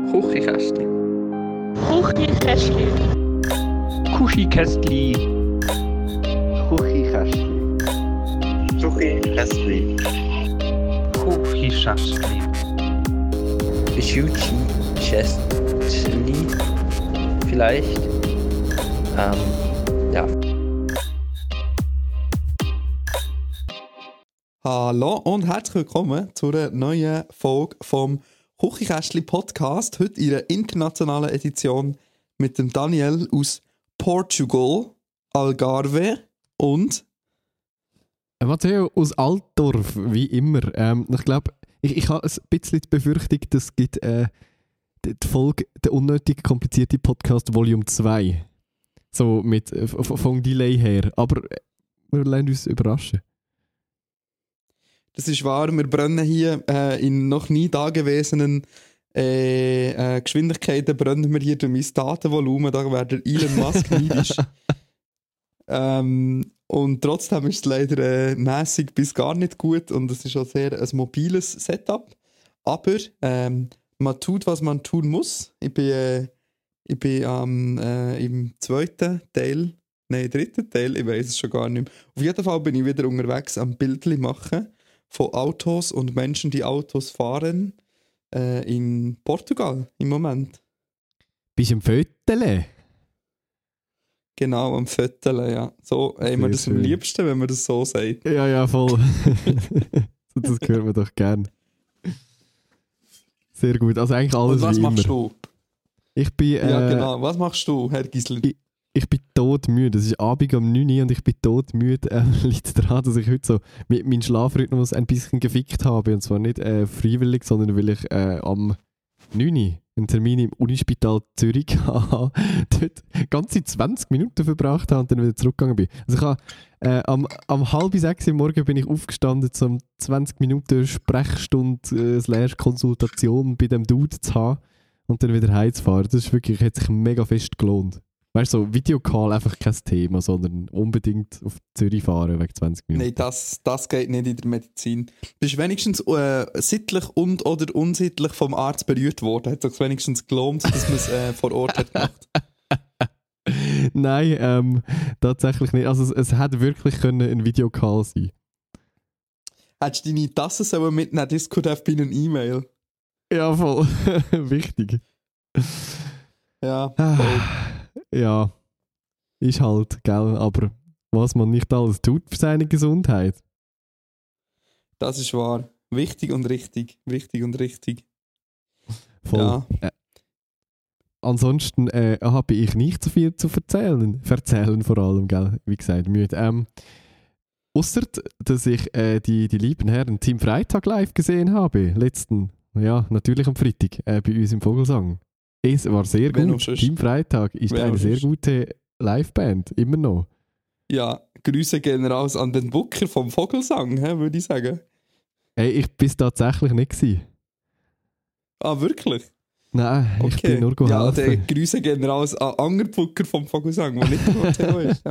Küchenkästli. Küchenkästli. Küchenkästli. Küchenkästli. Küchenkästli. Küchenkästli. Vielleicht. Ja. Hallo und herzlich willkommen zu einer neuen Folge vom Küchenkästli Podcast. Heute in einer internationalen Edition mit dem Daniel aus Portugal, Algarve und Matteo aus Altdorf, wie immer. Ich glaube, ich habe ein bisschen die Befürchtung, dass es gibt die Folge «Der unnötig komplizierte Podcast Volume 2». So mit vom Delay her. Aber wir lassen uns überraschen. das ist wahr, wir brennen hier in noch nie dagewesenen Geschwindigkeiten brennen wir hier durch mein Datenvolumen, da wäre der Elon Musk neidisch. Und trotzdem ist es leider mäßig bis gar nicht gut und es ist auch sehr ein mobiles Setup. Aber man tut, was man tun muss. Ich bin im dritten Teil, ich weiß es schon gar nicht mehr. Auf jeden Fall bin ich wieder unterwegs am Bildli machen von Autos und Menschen, die Autos fahren in Portugal im Moment. Bist du im Fötele? Genau, am Viertel, ja. So haben wir das am liebsten, wenn man das so sagt. Ja, voll. Das hört man doch gern. Sehr gut, also eigentlich alles und was wie machst immer. du? Ich bin, Ja, genau. Was machst du, Herr Gisler? Ich bin todmüde. Es ist Abend um 9 Uhr und ich bin todmüde. Liegt daran, dass ich heute so meinen Schlafrhythmus ein bisschen gefickt habe. Und zwar nicht freiwillig, sondern weil ich am 9 Uhr einen Termin im Unispital Zürich hatte. Dort ganze 20 Minuten verbracht habe und dann wieder zurückgegangen bin. Also ich habe, am 5:30 Uhr morgens bin ich aufgestanden, um 20 Minuten Sprechstunde / Konsultation bei dem Dude zu haben und dann wieder heimzufahren. Das ist wirklich, hat sich mega fest gelohnt. Weißt du, so Videocall einfach kein Thema, sondern unbedingt auf Zürich fahren wegen 20 Minuten. Nein, das geht nicht in der Medizin. Bist du wenigstens sittlich und oder unsittlich vom Arzt berührt worden? Hat es sich wenigstens gelohnt, dass man es vor Ort hat gemacht? Nein, tatsächlich nicht. Also es hätte wirklich ein Videocall sein. Hättest du deine Tasse sollen mitnehmen? Das could have been an E-Mail. Ja, voll. Wichtig. Ja, voll. Ja, ist halt, gell, aber was man nicht alles tut für seine Gesundheit. Das ist wahr. Wichtig und richtig. Voll. Ja. Ansonsten habe ich nicht so viel zu erzählen. Erzählen vor allem, gell, wie gesagt, müde. Ausser, dass ich die lieben Herren Team Freitag live gesehen habe. Natürlich am Freitag, bei uns im Vogelsang. Es war sehr gut. Team Freitag ist eine sehr gute Liveband, immer noch. Ja, Grüße gehen raus an den Booker vom Vogelsang, würde ich sagen. Hey, ich war es tatsächlich nicht gewesen. Ah, wirklich? Nein, okay. Ich bin nur geholfen. Ja, die Grüße gehen raus an anderen Booker vom Vogelsang, der nicht der Matteo ist.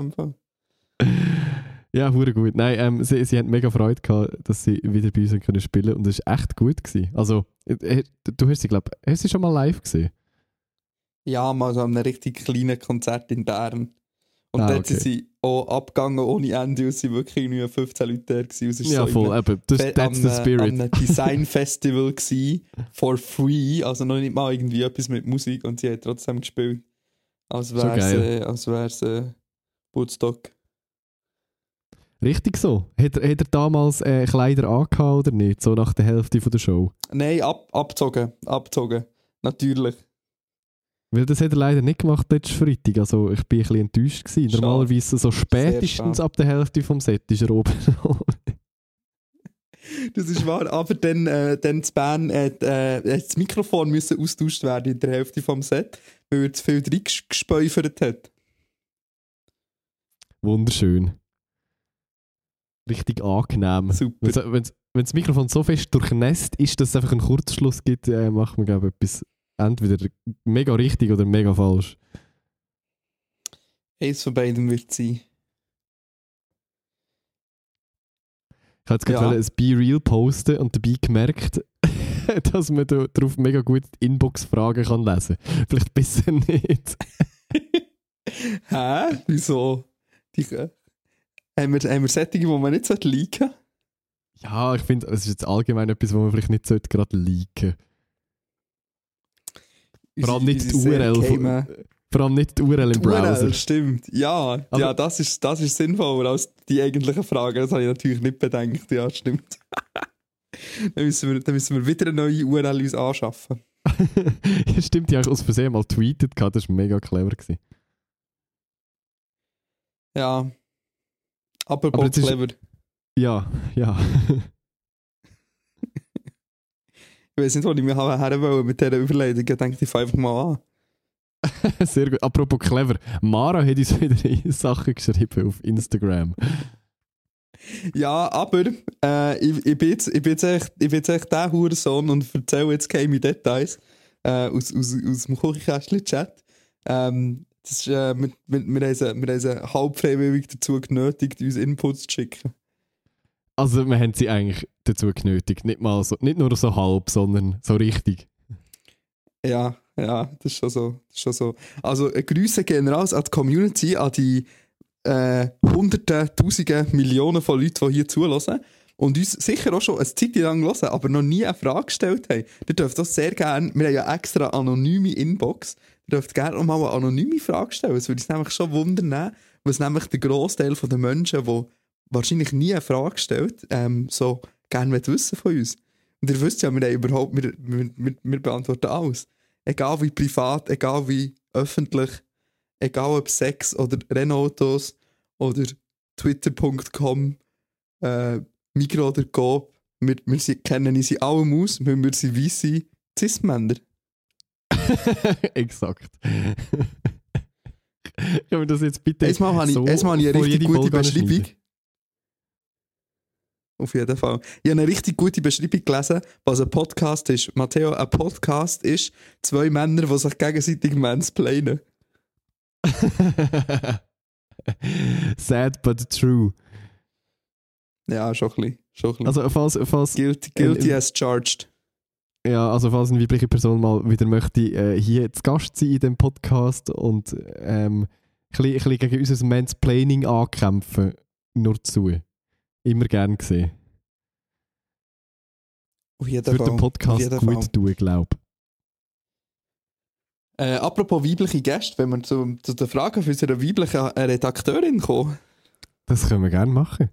Ja, hure gut. Nein, sie hatten mega Freude gehabt, dass sie wieder bei uns spielen können und es war echt gut gewesen. Also, du hast sie schon mal live gesehen? Ja, mal so an einem richtig kleinen Konzert in Bern. Und dort sind sie auch abgegangen ohne Ende und es waren wirklich nur 15 Leute da gewesen. Ja, so voll, eben. That's the spirit. An einem Design-Festival gewesen, for free, also noch nicht mal irgendwie etwas mit Musik und sie haben trotzdem gespielt. Als wäre es Woodstock. Richtig so. Hat er damals Kleider angehabt oder nicht? So nach der Hälfte von der Show? Nein, abgezogen. Natürlich. Weil das hat er leider nicht gemacht letzten Freitag. Also ich bin ein bisschen enttäuscht gewesen. Schade. Normalerweise so spätestens ab der Hälfte vom Set ist er oben. Das ist wahr, aber dann das Band das Mikrofon müssen austauscht werden in der Hälfte vom Set, weil er zu viel drin gespäufert hat. Wunderschön. Richtig angenehm. Super. Wenn das Mikrofon so fest durchnässt ist, dass es einfach einen Kurzschluss gibt, macht man, glaube ich, etwas entweder mega richtig oder mega falsch. Eins von beiden wird sein. Ich wollte jetzt gerade ein Be Real posten und dabei gemerkt, dass man darauf mega gut die Inbox-Fragen kann lesen kann. Vielleicht besser nicht. Hä? Wieso? Haben wir Sättige, die man nicht leaken sollte? Ja, ich finde, es ist jetzt allgemein etwas, wo man vielleicht nicht gerade leaken sollte. Vor allem nicht die URL. Vor allem nicht die URL im Browser. URL, stimmt. Ja, ja, das ist sinnvoller als die eigentlichen Fragen. Das habe ich natürlich nicht bedenkt. Ja, stimmt. Dann müssen wir wieder eine neue URL uns anschaffen. Ja, stimmt, die habe ich aus Versehen mal tweetet. Das war mega clever. Ja. Aber clever. Ja. Ich weiß nicht, wo ich mich her wollte mit dieser Überlegung. Ich denke, ich fange einfach mal an. Sehr gut. Apropos clever. Mara hat uns wieder Sachen geschrieben auf Instagram. Ja, aber ich bin jetzt echt der Hurensohn und erzähle jetzt keine Details aus dem Küchenkästchen-Chat. Wir haben sie halb freiwillig dazu genötigt, uns Inputs zu schicken. Also wir haben sie eigentlich dazu genötigt. Nicht nur so halb, sondern so richtig. Ja, das ist schon so. Also Grüße gehen raus an die Community, an die Hunderte, Tausende, Millionen von Leuten, die hier zuhören und uns sicher auch schon eine Zeit lang hören, aber noch nie eine Frage gestellt haben. Ihr dürft das sehr gerne, wir haben ja extra anonyme Inbox, ihr dürft gerne auch mal eine anonyme Frage stellen. Es würde uns nämlich schon wundern, was nämlich der Grossteil der Menschen, die wahrscheinlich nie eine Frage stellt, so gerne wissen von uns. Und ihr wisst ja, wir beantworten alles. Egal wie privat, egal wie öffentlich, egal ob Sex oder Rennautos oder twitter.com, Migros oder Coop, wir kennen unsere allem aus, wenn wir sie weisse Cis-Männer. Exakt. Können wir das jetzt bitte Erstmal habe ich eine richtig gute Beschreibung. Auf jeden Fall. Ich habe eine richtig gute Beschreibung gelesen, was ein Podcast ist. Matteo, ein Podcast ist 2 Männer, die sich gegenseitig mansplainen. Sad but true. Ja, schon ein bisschen. Also falls guilty as charged. Ja, also falls eine weibliche Person mal wieder möchte hier zu Gast sein in dem Podcast und ein bisschen gegen unser Mansplaining ankämpfen, nur zu. Immer gern gesehen. Auf jeden das Fall. Wird den Podcast gut tun, glaube ich. Apropos weibliche Gäste, wenn wir zu den Fragen für unsere weibliche Redakteurin kommen. Das können wir gerne machen.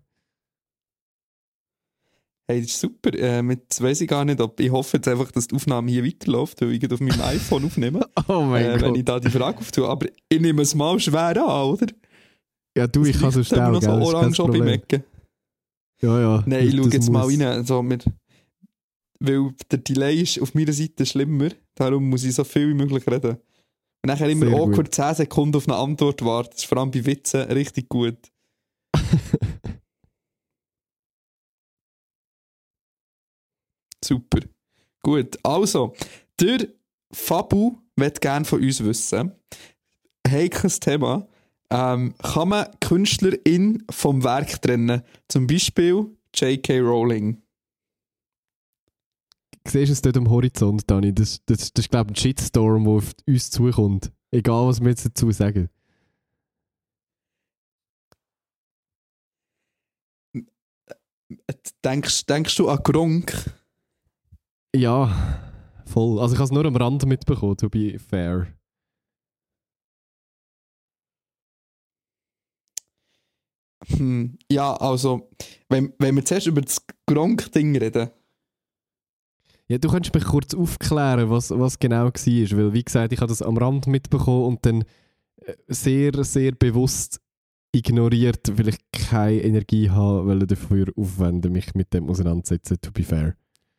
Hey, das ist super. Jetzt weiss ich gar nicht, ich hoffe jetzt einfach, dass die Aufnahme hier weiterläuft, weil ich auf meinem iPhone aufnehme. Oh mein Gott. Wenn ich da die Frage auftue. Aber ich nehme es mal schwer an, oder? Ja, du, ich kann so schnell, noch so orange beim Ecken. Ja. Nein, ich schaue jetzt mal rein. So weil der Delay ist auf meiner Seite schlimmer, darum muss ich so viel wie möglich reden. Und nachher immer Sehr awkward gut. 10 Sekunden auf eine Antwort warten. Das ist vor allem bei Witzen richtig gut. Super. Gut, also, der Fabu möchte gerne von uns wissen, heikles Thema, kann man Künstlerin vom Werk trennen? Zum Beispiel J.K. Rowling. Siehst du es dort am Horizont, Dani? Das ist, glaube ich, ein Shitstorm, der auf uns zukommt. Egal, was wir jetzt dazu sagen. Denkst du an Gronk? Ja, voll. Also ich habe es nur am Rand mitbekommen, to be fair. Ja, also, wenn wir zuerst über das Gronk-Ding reden. Ja, du könntest mich kurz aufklären, was genau war. Weil, wie gesagt, ich habe das am Rand mitbekommen und dann sehr, sehr bewusst ignoriert, weil ich keine Energie habe, weil ich dafür aufwenden, mich mit dem auseinandersetzen, to be fair.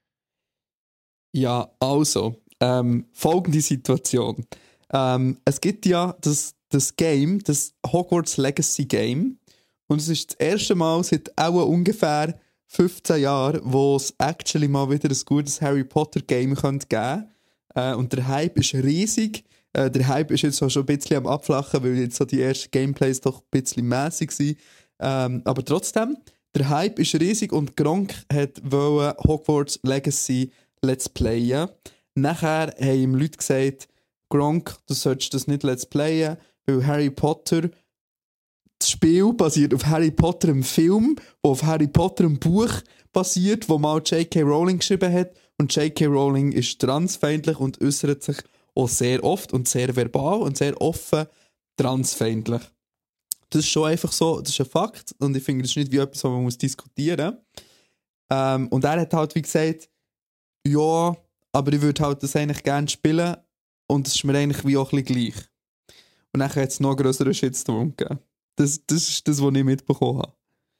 Ja, also, folgende Situation. Es gibt ja das Game, das Hogwarts Legacy Game. Und es ist das erste Mal seit auch ungefähr 15 Jahren, wo es actually mal wieder ein gutes Harry Potter Game geben könnte. Und der Hype ist riesig. Der Hype ist jetzt auch schon ein bisschen am Abflachen, weil jetzt so die ersten Gameplays doch ein bisschen mässig waren. Aber trotzdem, der Hype ist riesig und Gronk wollte Hogwarts Legacy Let's Playen. Nachher haben ihm Leute gesagt, Gronk, du solltest das nicht Let's Playen, weil Harry Potter, das Spiel basiert auf Harry Potter im Film, wo auf Harry Potter im Buch basiert, wo mal J.K. Rowling geschrieben hat. Und J.K. Rowling ist transfeindlich und äußert sich auch sehr oft und sehr verbal und sehr offen transfeindlich. Das ist schon einfach so, das ist ein Fakt und ich finde, das ist nicht wie etwas, was man muss diskutieren muss. Und er hat halt wie gesagt, ja, aber ich würde halt das eigentlich gerne spielen und es ist mir eigentlich wie auch ein bisschen gleich. Und dann hat es noch einen grösseren Shitstorm gegeben. Das ist das, was ich mitbekommen habe.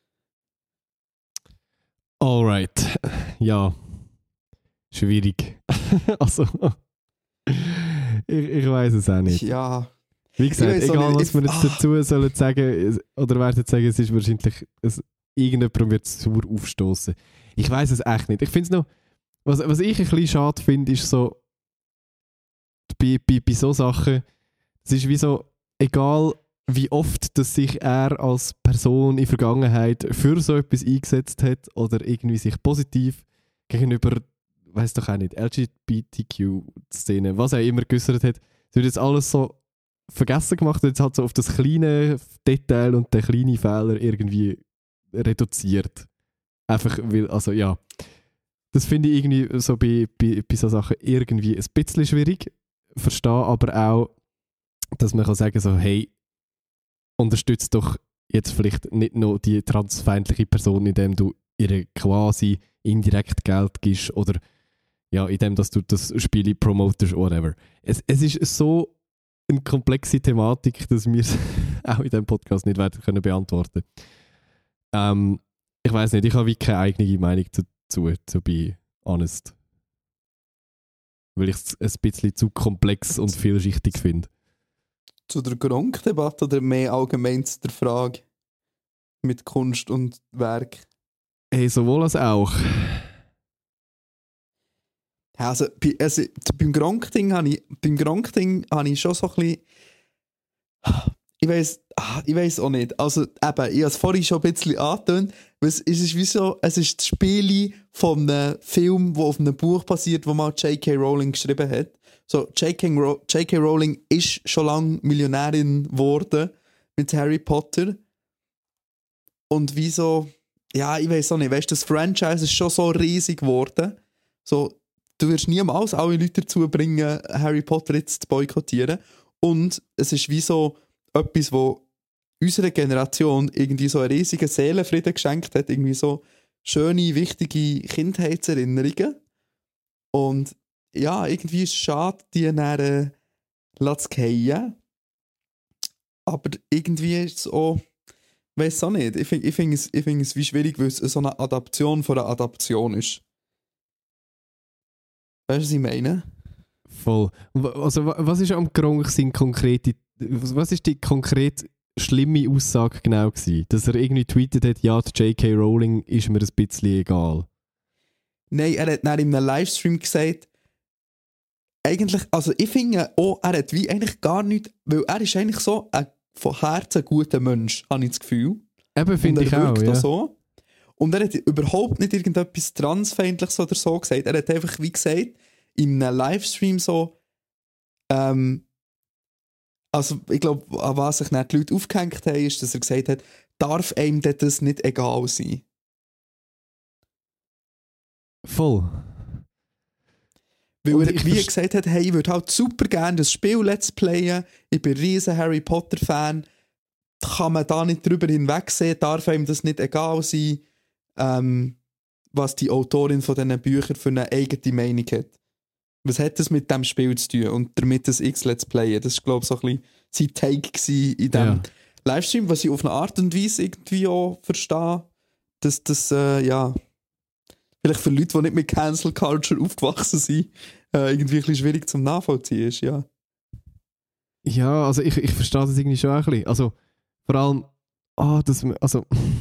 Alright. Ja. Schwierig. Also. Ich weiß es auch nicht. Ja. Wie gesagt, egal nicht, was wir jetzt dazu sollen sagen, oder werden sagen, es ist wahrscheinlich, irgendjemand wird sauer aufstoßen. Ich weiß es echt nicht. Ich finde es noch, was ich ein bisschen schade finde, ist so, bei so Sachen, es ist wie so, egal wie oft dass sich er als Person in der Vergangenheit für so etwas eingesetzt hat oder irgendwie sich positiv gegenüber, weiß doch auch nicht, LGBTQ-Szene, was er immer geäußert hat, es wird jetzt alles so vergessen gemacht und jetzt halt so auf das kleine Detail und den kleinen Fehler irgendwie reduziert. Einfach weil, also ja, das finde ich irgendwie so bei so Sachen irgendwie ein bisschen schwierig. Verstehe aber auch, dass man kann sagen so, hey, unterstützt doch jetzt vielleicht nicht nur die transfeindliche Person, indem du ihr quasi indirekt Geld gibst oder ja, indem dass du das Spiel promotest oder whatever. Es ist so eine komplexe Thematik, dass wir es auch in diesem Podcast nicht werden können beantworten. Ich weiß nicht, ich habe wie keine eigene Meinung dazu, to be honest. Weil ich es ein bisschen zu komplex und vielschichtig finde. Zu der Gronk-Debatte oder mehr allgemein zu der Frage mit Kunst und Werk? Hey, sowohl als auch. Also beim Gronk-Ding habe ich schon so ein bisschen... Ich weiss auch nicht. Also eben, ich habe es vorhin schon ein bisschen angetönt, weil es ist wie so, es ist das Spiel von einem Film, der auf einem Buch basiert, wo mal J.K. Rowling geschrieben hat. So, J.K. Rowling ist schon lange Millionärin geworden mit Harry Potter. Und wieso, ja, ich weiss auch nicht, weißt du, das Franchise ist schon so riesig geworden. So, du wirst niemals alle Leute dazu bringen, Harry Potter jetzt zu boykottieren. Und es ist wie so etwas, wo unserer Generation irgendwie so einen riesigen Seelenfrieden geschenkt hat, irgendwie so schöne, wichtige Kindheitserinnerungen. Und ja, irgendwie ist es schade, die dann zu fallen. Aber irgendwie ist es auch, ich weiss auch nicht, ich find es wie schwierig, weil es so eine Adaption von einer Adaption ist. Weißt du, was ich meine? Voll. Also, was ist am Gronk sein konkrete, was ist die konkret schlimme Aussage genau gewesen? Dass er irgendwie tweetet hat, ja, die J.K. Rowling ist mir ein bisschen egal. Nein, er hat dann in einem Livestream gesagt, eigentlich, also ich finde auch, er hat wie eigentlich gar nichts, weil er ist eigentlich so ein von Herzen guter Mensch, habe ich das Gefühl. Eben, finde ich auch, ja. So. Und er hat überhaupt nicht irgendetwas Transfeindliches oder so gesagt. Er hat einfach, wie gesagt, in einem Livestream so, also ich glaube, an was sich nicht die Leute aufgehängt haben, ist, dass er gesagt hat, darf einem das nicht egal sein? Voll. Weil er wie gesagt hat, hey, ich würde halt super gerne das Spiel Let's Playen, ich bin ein riesen Harry Potter Fan, kann man da nicht drüber hinwegsehen, darf einem das nicht egal sein, was die Autorin von diesen Büchern für eine eigene Meinung hat. Was hat das mit dem Spiel zu tun und damit das X Let's Playen? Das war, glaube ich, so ein bisschen sein Take in diesem Livestream, was ich auf eine Art und Weise irgendwie auch verstehe, dass das, ja, vielleicht für Leute, die nicht mit Cancel Culture aufgewachsen sind, irgendwie ein bisschen schwierig zum Nachvollziehen ist, ja. Ja, also ich verstehe das irgendwie schon ein bisschen. Also, vor allem, also,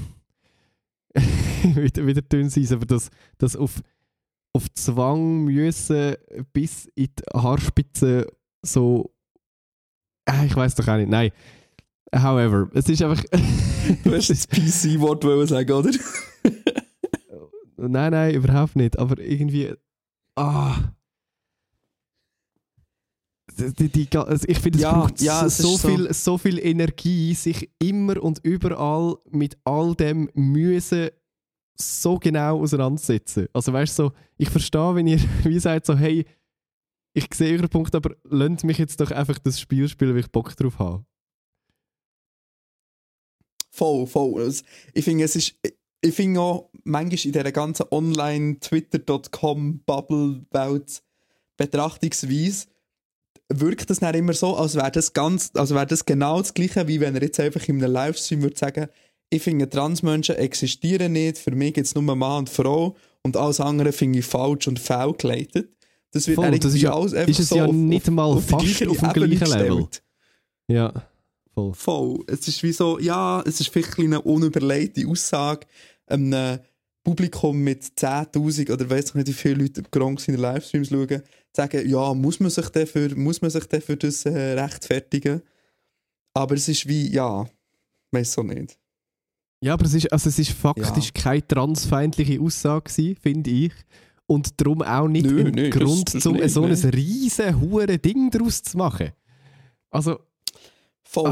wieder dünn sein, aber das auf Zwang müssen bis in die Haarspitze so, ich weiß doch auch nicht, nein. However, es ist einfach... Du hast das PC-Wort sagen, oder? Nein, überhaupt nicht, aber irgendwie, Ich finde, es braucht so viel Energie, sich immer und überall mit all dem müssen so genau auseinandersetzen. Also weißt du, so, ich verstehe, wenn ihr wie sagt, so, hey, ich sehe euren Punkt, aber lasst mich jetzt doch einfach das Spiel spielen, weil ich Bock drauf habe. Voll. Ich finde auch, manchmal in dieser ganzen Online-Twitter.com-Bubble-Welt Betrachtungsweise wirkt das dann immer so, als wäre das genau das Gleiche, wie wenn er jetzt einfach in einem Livestream würde sagen, ich finde, Transmenschen existieren nicht, für mich gibt es nur Mann und Frau und alles andere finde ich falsch und fehlgeleitet. Das wird voll, das ist alles einfach ist es so ja nicht mal fast auf dem gleichen Level. gestellt. Ja, voll. Es ist wie so, ja, es ist vielleicht eine unüberlegte Aussage, einem Publikum mit 10'000 oder weiss ich nicht, wie viele Leute gerade seine Livestreams schauen, sagen, ja, muss man sich dafür das rechtfertigen? Aber es ist wie, ja, weiss so nicht. Ja, aber es ist faktisch keine transfeindliche Aussage gewesen, finde ich. Und darum auch nicht ein Grund, so ein riesen hure Ding daraus zu machen. Also. Voll.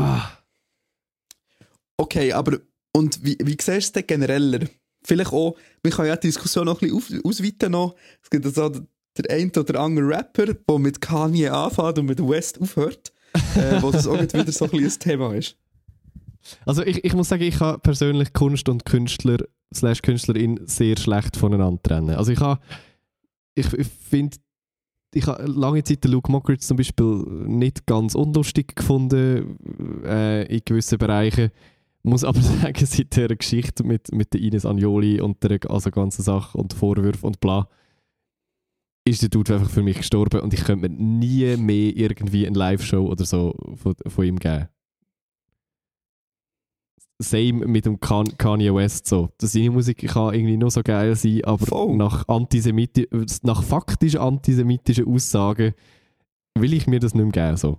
Okay, aber und wie siehst du es denn genereller? Vielleicht auch, wir können ja die Diskussion noch ein bisschen ausweiten noch. Es gibt also der ein oder andere Rapper, der mit Kanye anfängt und mit West aufhört, wo das auch wieder so ein bisschen ein Thema ist. Also ich muss sagen, ich kann persönlich Kunst und Künstler/Künstlerin sehr schlecht voneinander trennen. Also ich finde, ich habe lange Zeit den Luke Mockridge zum Beispiel nicht ganz unlustig gefunden in gewissen Bereichen. Muss aber sagen, seit der Geschichte mit der Ines Agnoli und der ganzen Sache und Vorwürfen und bla, ist der Dude einfach für mich gestorben und ich könnte mir nie mehr irgendwie eine Live-Show oder so von ihm geben. Same mit dem Kanye West so. Seine Musik kann irgendwie nur so geil sein, aber nach faktisch antisemitischen Aussagen will ich mir das nicht mehr geben. So.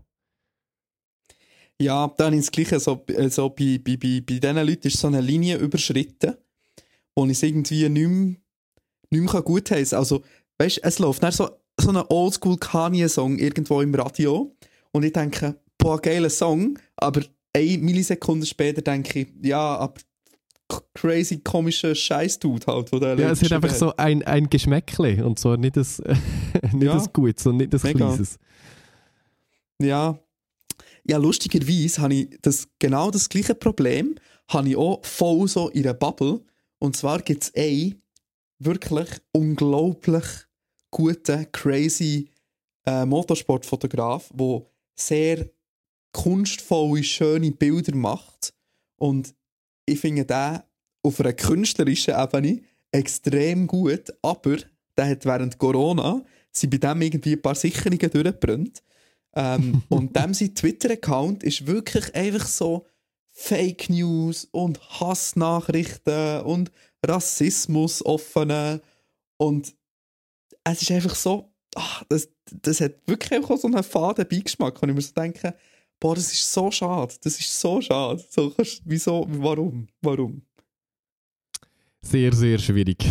Ja, dann ins Gleiche. So bei diesen Leuten ist so eine Linie überschritten, wo ich es irgendwie nicht mehr gut heißen kann. Also, weißt du, es läuft dann so ein Oldschool Kanye-Song irgendwo im Radio und ich denke, boah, geiler Song, aber 1 Millisekunde später denke ich, ja, aber crazy komischer Scheiß-Dude halt. Ja, es hat einfach so ein Geschmäckle und zwar nicht das Gutes, sondern nicht das Kleines. Ja, lustigerweise habe ich genau das gleiche Problem habe ich auch voll so in einer Bubble. Und zwar gibt es einen wirklich unglaublich guten, crazy Motorsportfotograf, der sehr kunstvolle, schöne Bilder macht. Und ich finde den auf einer künstlerischen Ebene extrem gut, aber der hat während Corona bei dem irgendwie ein paar Sicherungen durchgebrannt. Und dem sein Twitter-Account ist wirklich einfach so Fake News und Hassnachrichten und Rassismus offene. Und es ist einfach so, das hat wirklich einfach so einen faden Beigeschmack, wenn ich mir so denke, boah, das ist so schade. So, wieso, warum? Sehr, sehr schwierig.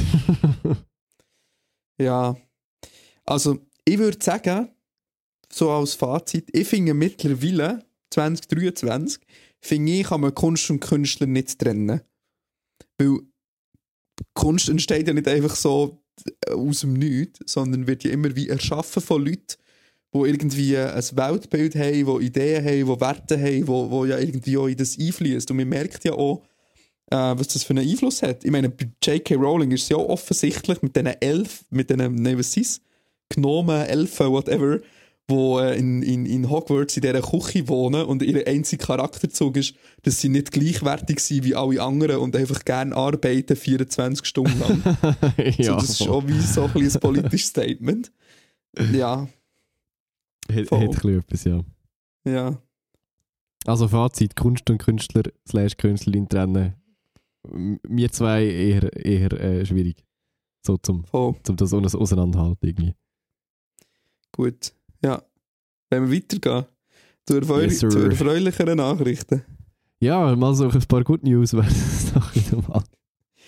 Ja, also ich würde sagen, so als Fazit, ich finde mittlerweile, 2023, kann man Kunst und Künstler nicht trennen. Weil Kunst entsteht ja nicht einfach so aus dem Nichts, sondern wird ja immer wie erschaffen von Leuten, die irgendwie ein Weltbild haben, die Ideen haben, die Werte haben, die ja irgendwie auch in das einfließt. Und man merkt ja auch, was das für einen Einfluss hat. Ich meine, bei J.K. Rowling ist es ja auch offensichtlich mit diesen Gnomen, Elfen, whatever, die in Hogwarts in dieser Küche wohnen und ihr einziger Charakterzug ist, dass sie nicht gleichwertig sind wie alle anderen und einfach gerne arbeiten 24 Stunden lang. Ja, das ist schon wie so ein politisches Statement. Ja. Hat ein bisschen etwas, ja. Ja. Also Fazit, Kunst und Künstler/Künstlerin trennen. Wir zwei eher schwierig. So zum das auseinanderhalten irgendwie. Gut. Ja. Wenn wir weitergehen. Zu erfreulicheren Nachrichten. Ja, mal so ein paar Good News wäre es doch wieder mal.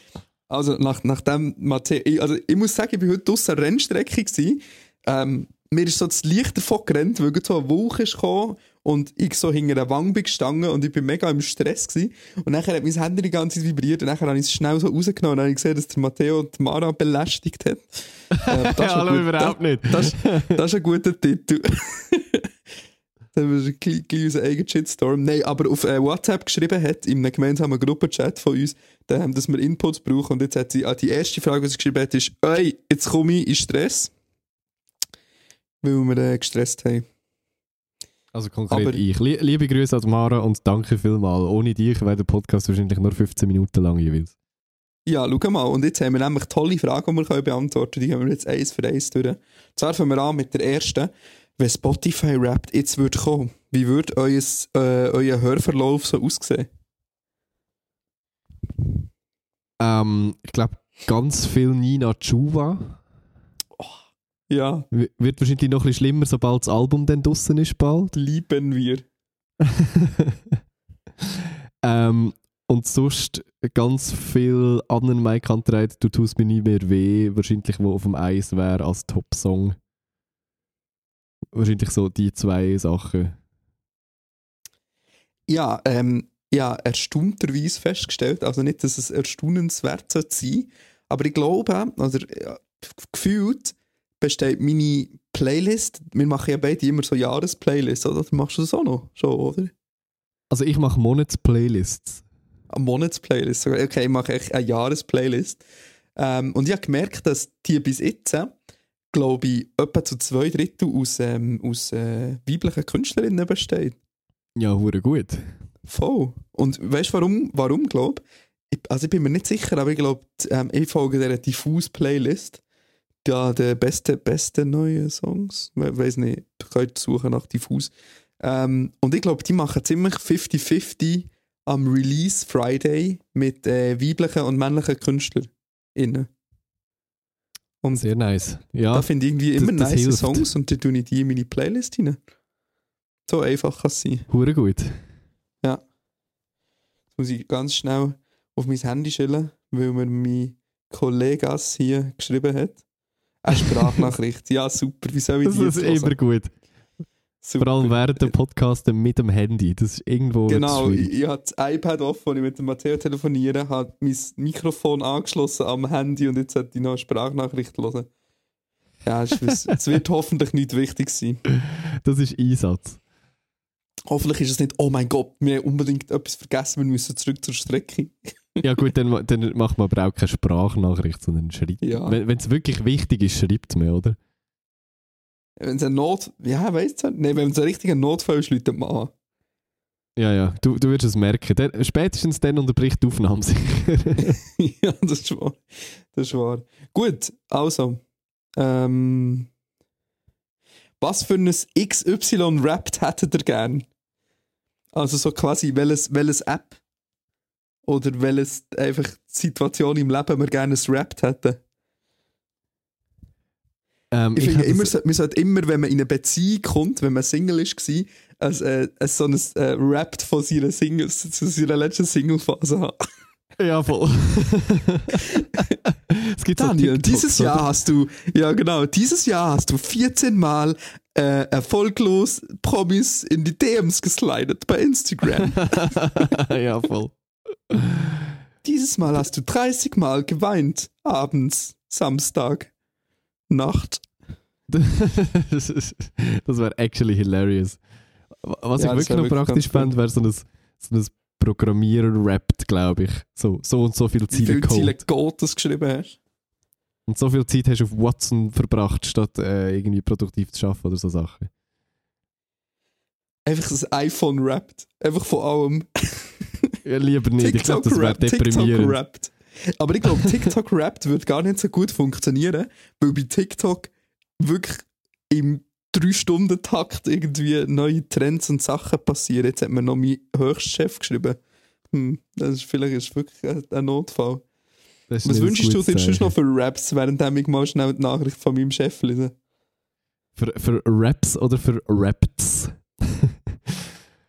Also nachdem Matteo... ich muss sagen, ich war heute draussen an der Rennstrecke gewesen. Mir ist so das Licht davon gerannt, weil so eine Wolke ist gekommen und ich so hinter der Wange bin gestanden und ich bin mega im Stress gewesen. Und nachher hat mein Handy die ganze Zeit vibriert und nachher habe ich es schnell so rausgenommen und dann habe ich gesehen, dass der Matteo die Mara belästigt hat. Hallo, überhaupt nicht. Das ist ein guter Titel. Dann haben wir gleich unseren eigenen Shitstorm. Nein, aber auf WhatsApp geschrieben hat, in einem gemeinsamen Gruppenchat von uns, dass wir Inputs brauchen. Und jetzt hat sie die erste Frage, die sie geschrieben hat, ist: «Ey, jetzt komme ich in Stress.» Weil wir gestresst haben. Also konkret Aber ich. Liebe Grüße an Mara und danke vielmals. Ohne dich wäre der Podcast wahrscheinlich nur 15 Minuten lang jeweils. Ja, schau mal. Und jetzt haben wir nämlich tolle Fragen, die wir beantworten können. Die gehen wir jetzt eins für eins durch. Zwar fangen wir an mit der ersten. Wenn Spotify rappt jetzt würde kommen, wie würde euer Hörverlauf so aussehen? Ich glaube, ganz viel Nina Chuva. Ja. Wird wahrscheinlich noch ein bisschen schlimmer, sobald das Album dann draussen ist bald. Lieben wir. Und sonst ganz viel anderen Mike Hunterite, «Du tust mir nie mehr weh», wahrscheinlich wo auf dem Eis wäre als Top-Song. Wahrscheinlich so die zwei Sachen. Ja, erstaunterweise festgestellt, also nicht, dass es erstaunenswert sein sollte, aber ich glaube, gefühlt besteht meine Playlist, wir machen ja beide immer so Jahresplaylists, oder? Machst du das auch noch? Schon, oder? Also ich mache Monatsplaylists. Eine Monatsplaylist? Okay, ich mache echt eine Jahresplaylist. Und ich habe gemerkt, dass die bis jetzt, glaube ich, etwa zu 2/3 aus weiblichen Künstlerinnen besteht. Ja, hure gut. Voll. Und weißt du, warum glaube ich? Also ich bin mir nicht sicher, aber ich glaube, ich folge dieser Diffus-Playlist. Ja, der beste neue Songs. Ich weiss nicht, ihr könnt suchen nach Diffus. Und ich glaube, die machen ziemlich 50-50 am Release Friday mit weiblichen und männlichen KünstlerInnen. Und sehr nice. Ja, da finde ich irgendwie immer das nice hilft. Songs und dann tue ich die in meine Playlist rein. So einfach kann es sein. hure gut. Ja. Jetzt muss ich ganz schnell auf mein Handy schillen, weil mir mein Kollege hier geschrieben hat. Eine Sprachnachricht. Ja, super. Wie soll ich Das die ist jetzt hören? immer gut. Super. Vor allem während dem Podcast mit dem Handy. Das ist irgendwo Genau, schwierig. ich habe das iPad offen, wo ich mit dem Matteo telefoniere, habe mein Mikrofon angeschlossen am Handy und jetzt sollte ich noch eine Sprachnachricht hören. Ja, es wird hoffentlich nicht wichtig sein. Das ist Einsatz. Hoffentlich ist es nicht, oh mein Gott, wir haben unbedingt etwas vergessen, wir müssen zurück zur Strecke. Ja gut, dann macht man aber auch keine Sprachnachricht, sondern schreibt. Ja. Wenn es wirklich wichtig ist, schreibt man, oder? Wenn es ein ja, weißt du, nee, wenn es ein richtiger Notfall ist, läutet man an. Ja, du wirst es merken. Spätestens dann unterbricht die Aufnahme sicher. Ja, das ist wahr. Das ist wahr. Gut, also. Was für ein XY rappt hättet ihr gern? Also so quasi, welches App oder welches einfach Situation im Leben wir gerne rappt hätten? Ich finde immer, man sollte immer, wenn man in eine Beziehung kommt, wenn man Single war, so ein Rap von seiner letzten Single-Phase haben. Ja, voll. Es gibt so Daniel, TikToks, dieses Jahr hast du 14 Mal erfolglos Promis in die DMs geslidet bei Instagram. Ja, voll. Dieses Mal hast du 30 Mal geweint, abends, Samstag, Nacht. Das wäre actually hilarious. Was Ja, ich das wirklich noch wär wirklich praktisch ganz fände, wäre so ein Programmierer-Rappt, glaube ich. So und so viele Wie Ziele viele Ziele Code. Code du geschrieben hast. Und so viel Zeit hast du auf Watson verbracht, statt irgendwie produktiv zu arbeiten oder so Sachen. Einfach das iPhone rappt. Einfach von allem. Ja, lieber nicht. Ich glaube, das wäre deprimierend. TikTok rappt. Aber ich glaube, TikTok rappt würde gar nicht so gut funktionieren, weil bei TikTok wirklich im 3-Stunden-Takt irgendwie neue Trends und Sachen passieren. Jetzt hat mir noch mein Höchstchef geschrieben. Vielleicht ist wirklich ein Notfall. Das ist Was nicht ein wünschst du gutes dir sonst noch Zeichen. für Raps, während ich mal schnell die Nachricht von meinem Chef lese? Für Raps oder für Rapts?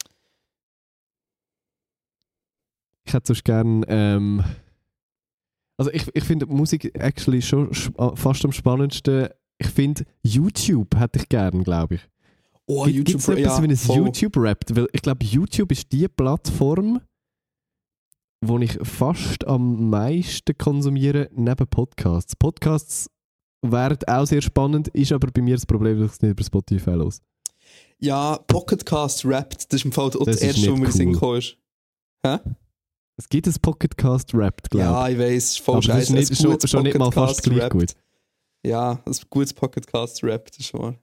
Ich hätte sonst gern Also ich finde Musik actually schon fast am spannendsten. Ich finde, YouTube hätte ich gern, glaube ich. Oh, Gibt es etwas wie ein YouTube-Rap? Weil ich glaube, YouTube ist die Plattform, wo ich fast am meisten konsumiere, neben Podcasts. Podcasts wären auch sehr spannend, ist aber bei mir das Problem, dass ich es nicht über Spotify los. Ja, Pocketcast rappt, das ist im Fall auch das erste, was mir in den Sinn gekommen ist. Hä? Es gibt ein Pocketcast rappt, glaube ich. Ja, ich weiss, ist voll scheiße. Das ist schon nicht mal fast gleich gut. Ja, ein gutes Pocketcast rappt, das ist wahr.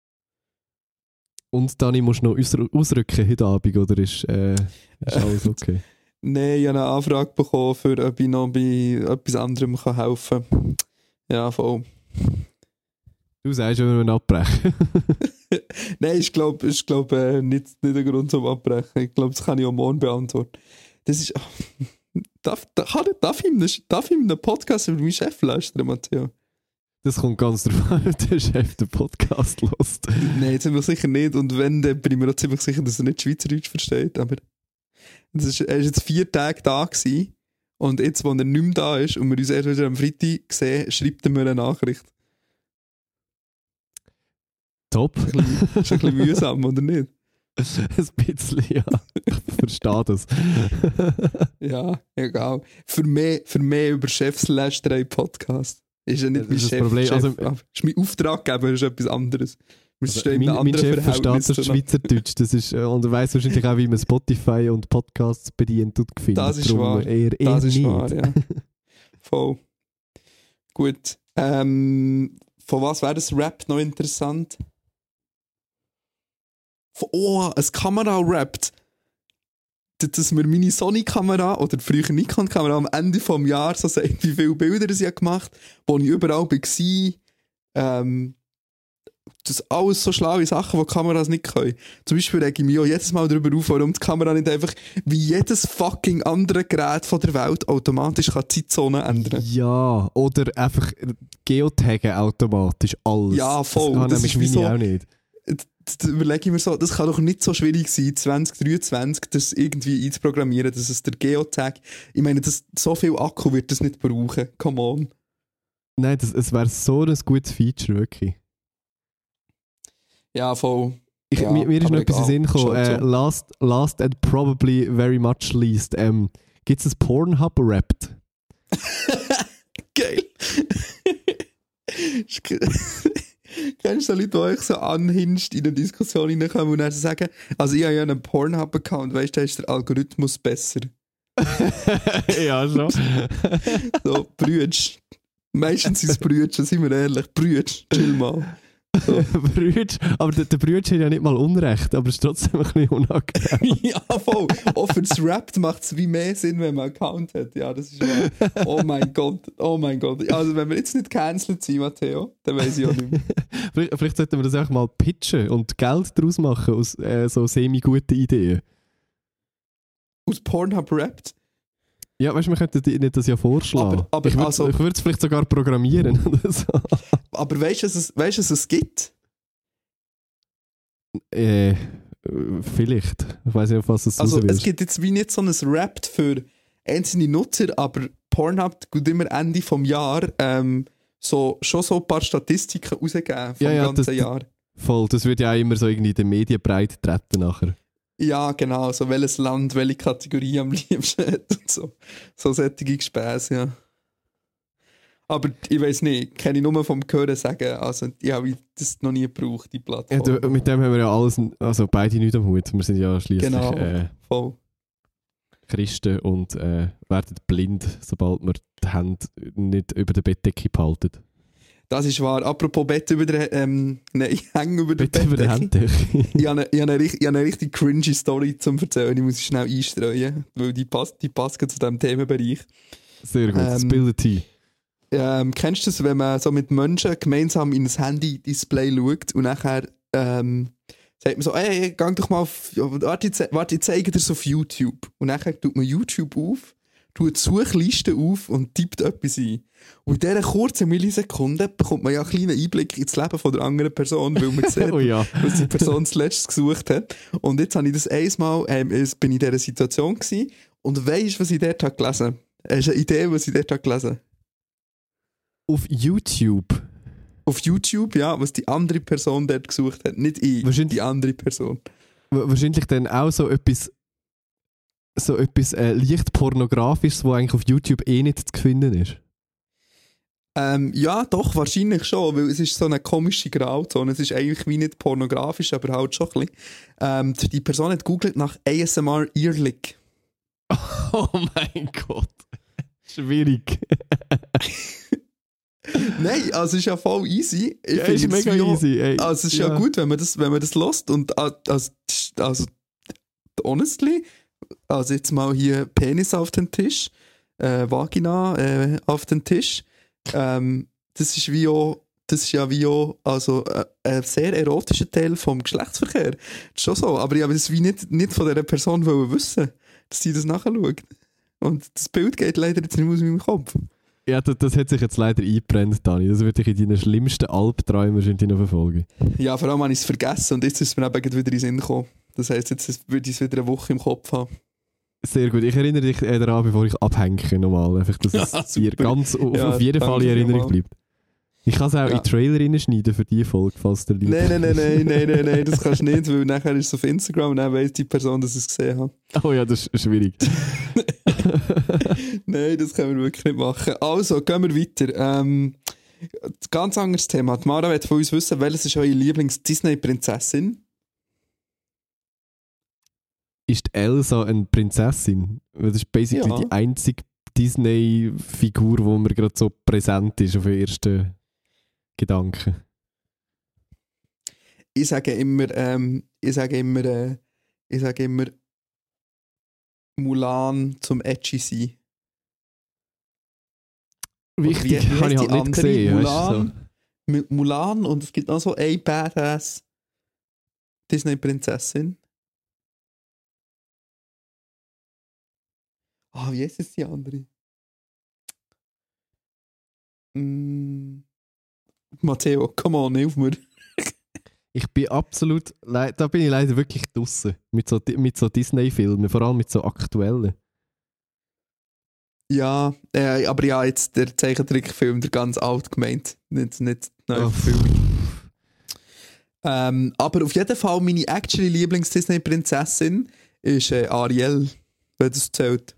Und Dani, musst du noch ausrücken heute Abend, oder ist alles okay? Nein, ich habe eine Anfrage bekommen, für ob ich noch bei etwas anderem helfen kann. Ja, voll. Du sagst, wenn wir abbrechen. Nein, ich glaube nicht ein Grund zum Abbrechen. Ich glaube, das kann ich auch morgen beantworten. Das ist... Darf ich in einem Podcast über meinen Chef lästern, Matteo? Das kommt ganz drauf an, ob der Chef den Podcast hört. Nein, ziemlich sicher nicht. Und wenn, dann bin ich mir auch ziemlich sicher, dass er nicht Schweizerdeutsch versteht. Aber er war jetzt 4 Tage da gewesen. Und jetzt, wo er nicht mehr da ist und wir uns erst wieder am Freitag sehen, schreibt er mir eine Nachricht. Top. Ist ein bisschen mühsam, oder nicht? Ein bisschen, ja. Ich verstehe das. Ja, egal. Für mehr über Chefslästerei-Podcast. Ist ja nicht mein Chef. Problem. Also, ist mein Auftraggeber ist etwas anderes. Mein Chef versteht das Schweizerdeutsch. Das ist, und er weiss wahrscheinlich auch, wie man Spotify und Podcasts bedient und findet. Das ist wahr. Das ist wahr, ja. Voll. Gut. Von was wäre das Rap noch interessant? Ein Kamera rappt. Dass mir meine Sony-Kamera oder früher Nikon-Kamera am Ende des Jahres so sagt, wie viele Bilder sie gemacht hat, wo ich überall war. Das alles so schlaue Sachen, die Kameras nicht können. Zum Beispiel rege ich mich auch jedes Mal darüber auf, warum die Kamera nicht einfach wie jedes fucking andere Gerät von der Welt automatisch die Zeitzone ändern kann. Ja, oder einfach Geotaggen automatisch alles. Ja, voll. Das ist nämlich meine auch nicht. Da überlege ich mir so, das kann doch nicht so schwierig sein, 2023 das irgendwie einzuprogrammieren, dass es der Geotag, ich meine, so viel Akku wird das nicht brauchen, come on. Nein, es wäre so ein gutes Feature, wirklich. Ja, voll. Mir ist noch etwas in den Sinn gekommen, last and probably very much least, gibt es ein Pornhub-Rapt? Geil. Kennst du so Leute, die euch so anhinscht in eine Diskussion reinkommen und dann sagen, also ich habe ja einen Pornhub-Account, weißt du, da ist der Algorithmus besser. Ja, schon. So, Brütsch. Meistens sind es Brütsch, sind wir ehrlich. Brütsch, chill mal. So. Brütsch, aber der Brütsch hat ja nicht mal Unrecht, aber es ist trotzdem ein bisschen unangenehm. Ja, voll. Auch für das Rap macht es wie mehr Sinn, wenn man einen Account hat. Ja, das ist wahr. Oh mein Gott, oh mein Gott. Also wenn wir jetzt nicht cancelled sind, Matteo, dann weiss ich auch nicht mehr. Vielleicht sollten wir das auch mal pitchen und Geld daraus machen aus so semi-guten Ideen. Aus Pornhub rappt? Ja, weißt du, wir könnten nicht das ja vorschlagen. Aber ich würde es vielleicht sogar programmieren oder so. Aber weißt du, was es gibt? Vielleicht. Ich weiss nicht, auf was es Also es gibt jetzt wie nicht so ein Rap für einzelne Nutzer, aber Pornhub tut immer Ende des Jahres schon so ein paar Statistiken rausgeben vom ganzen Jahr. Voll, das wird ja auch immer so irgendwie in den Medien breit treten nachher. Ja, genau, so welches Land, welche Kategorie am liebsten hat und so. So solche Gespässe, ja. Aber ich weiss nicht, kann ich nur vom Hören sagen, also ich habe das noch nie gebraucht, die Plattform. Ja, mit dem haben wir ja alles, also beide nichts am Hut. Wir sind ja schliesslich voll. Christen und werden blind, sobald wir die Hände nicht über der Bettdecke behalten. Das ist wahr. Apropos Bett über der Nein, ich hänge über der Bettdecke. Über der Handdecke. Ich habe eine richtig cringy Story zum Erzählen. Ich muss sie schnell einstreuen, weil die passt zu diesem Themenbereich. Sehr gut, Spill the tea. Kennst du das, wenn man so mit Menschen gemeinsam in ein Handy-Display schaut und nachher sagt man so, hey, geh doch mal warte, ich zeige dir es auf YouTube. Und nachher tut man YouTube auf, tut die Suchliste auf und tippt etwas ein. Und in dieser kurzen Millisekunde bekommt man ja einen kleinen Einblick ins Leben von der anderen Person, weil man sieht, was die Person zuletzt gesucht hat. Und jetzt habe ich das einmal, bin ich in dieser Situation gewesen und weisst, was ich dort habe gelesen? Hast du eine Idee, was ich dort gelesen habe? Auf YouTube. Auf YouTube, ja, was die andere Person dort gesucht hat. Nicht ich, die andere Person. Wahrscheinlich dann auch so etwas leicht pornografisches, was eigentlich auf YouTube eh nicht zu finden ist. Ja, doch, wahrscheinlich schon, weil es ist so eine komische Grauzone. Es ist eigentlich wie nicht pornografisch, aber halt schon ein bisschen. Die Person hat googelt nach ASMR Earlick. Oh mein Gott. Schwierig. Nein, also es ist ja voll easy. Ich ja, ist mega easy. Ey. Also es ist ja gut, wenn man das lässt und also honestly, also jetzt mal hier Penis auf den Tisch, Vagina auf den Tisch. Das ist ja wie auch also, ein sehr erotischer Teil vom Geschlechtsverkehr. Das ist schon so, aber ich habe das wie nicht von dieser Person wissen, dass sie das nachschaut. Und das Bild geht leider jetzt nicht aus meinem Kopf. Ja, das hat sich jetzt leider eingebrennt, Dani. Das würde ich in deinen schlimmsten Albträumen wahrscheinlich noch verfolgen. Ja, vor allem habe ich es vergessen und jetzt ist es mir eben wieder in den Sinn gekommen. Das heisst, jetzt würde ich es wieder eine Woche im Kopf haben. Sehr gut. Ich erinnere dich daran, bevor ich abhänge nochmal. Einfach, dass es dir ganz auf jeden Fall in Erinnerung bleibt. Ich kann es auch in Trailer reinschneiden für die Folge, falls der liebt. Nein, das kannst du nicht, weil nachher ist es auf Instagram und dann weiss die Person, dass ich es gesehen habe. Oh ja, das ist schwierig. Nein, das können wir wirklich nicht machen. Also, gehen wir weiter. Ganz anderes Thema. Die Mara will von uns wissen, welches ist eure Lieblings-Disney-Prinzessin? Ist Elsa eine Prinzessin? Das ist basically die einzige Disney-Figur, die mir gerade so präsent ist auf den ersten Gedanken. Ich sage immer Mulan zum edgy sein. Wichtig, habe ich halt nicht gesehen. Mulan und es gibt noch so eine Badass Disney-Prinzessin. Wie ist es die andere? Matteo, come on, hilf mir. Ich bin absolut, da bin ich leider wirklich draussen mit so Disney-Filmen, vor allem mit so aktuellen. Ja, aber ja, jetzt der Zeichentrickfilm, der ganz alt gemeint, nicht neu Film. Aber auf jeden Fall meine actually Lieblings-Disney-Prinzessin ist Ariel, wenn das zählt.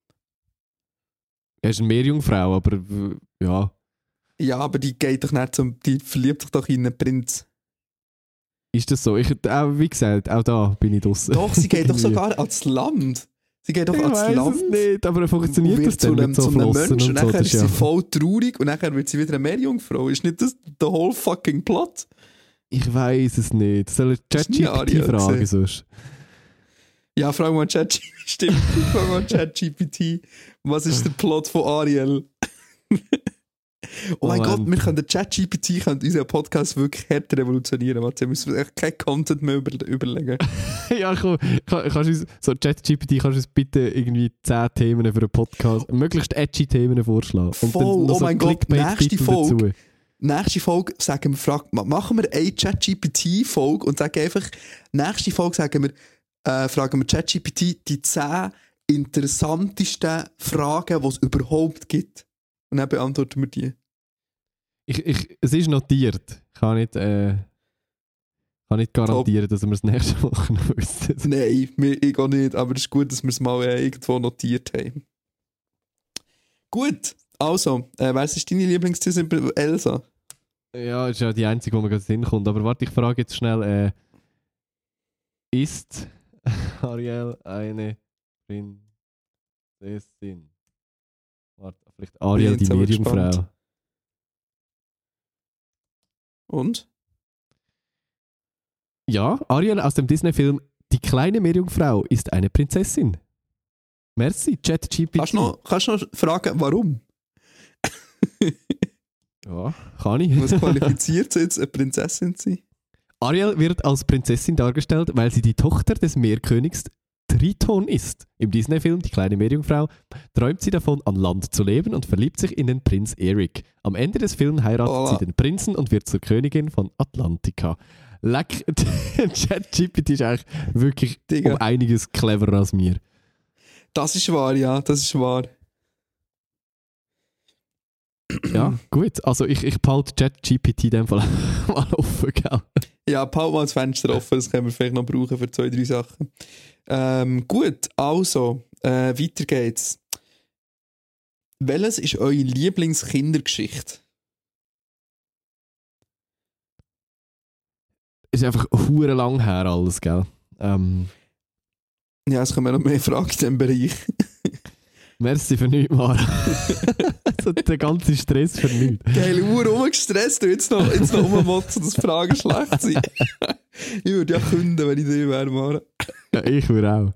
Er ist eine Meerjungfrau, aber ja. Ja, aber die geht doch nicht die verliebt sich doch in einen Prinz. Ist das so? Wie gesagt, auch da bin ich draussen. Doch, sie geht doch sogar ans Land. Sie geht doch ans Land. Ich weiss es nicht, aber funktioniert das denn mit so Flossen und so? Und nachher ist sie voll traurig und nachher wird sie wieder eine Meerjungfrau. Ist nicht das der whole fucking Plot? Ich weiss es nicht. Soll ich ChatGPT fragen sonst? Ja, frag mal ChatGPT. Stimmt, frag mal ChatGPT. Was ist der Plot von Ariel? Oh mein Gott, wir können den ChatGPT unseren Podcast wirklich hart revolutionieren. Wir müssen echt keinen Content mehr überlegen. Ja, komm, so ChatGPT, kannst du uns bitte irgendwie 10 Themen für einen Podcast, möglichst edgy Themen vorschlagen. Und voll, dann noch oh so mein Gott, nächste Folge sagen wir, machen wir eine ChatGPT-Folge und sagen einfach, nächste Folge fragen wir ChatGPT die 10 interessantesten Fragen, die es überhaupt gibt. Und dann beantworten wir die. Es ist notiert. Ich kann nicht garantieren, dass wir es nächste Woche noch wissen. Nein, ich auch nicht. Aber es ist gut, dass wir es mal irgendwo notiert haben. Gut, also, was ist deine Lieblingstierin Elsa? Ja, ist ja die einzige, die mir gerade hinkommt. Aber warte, ich frage jetzt schnell, ist Ariel eine Prinzessin? Warte, vielleicht Ariel, die Meerjungfrau. Und? Ja, Ariel aus dem Disney-Film Die kleine Meerjungfrau ist eine Prinzessin. Merci, ChatGPT. Kannst du noch fragen, warum? Ja, kann ich. Was qualifiziert sie jetzt, eine Prinzessin zu sein? Ariel wird als Prinzessin dargestellt, weil sie die Tochter des Meerkönigs Triton ist. Im Disney-Film Die kleine Meerjungfrau träumt sie davon, an Land zu leben und verliebt sich in den Prinz Eric. Am Ende des Films heiratet sie den Prinzen und wird zur Königin von Atlantica. Leck, ChatGPT ist eigentlich wirklich um einiges cleverer als mir. Das ist wahr, ja, das ist wahr. Ja, gut. Also ich behalte ChatGPT in dem Fall mal offen, gell? Ja, behalte mal das Fenster offen, das können wir vielleicht noch brauchen für 2-3 Sachen. Gut, also, weiter geht's. Welches ist eure Lieblingskindergeschichte? Ist einfach hure lang her alles, gell? Ja, es kommen noch mehr Fragen in diesem Bereich. Merci für nichts, Mara. So der ganze Stress für nichts. Geil, rumgestresst und jetzt noch rummotzen, dass Fragen schlecht sind. Ich würde ja künden, wenn ich dir wäre, Mara. Ja, ich würde auch.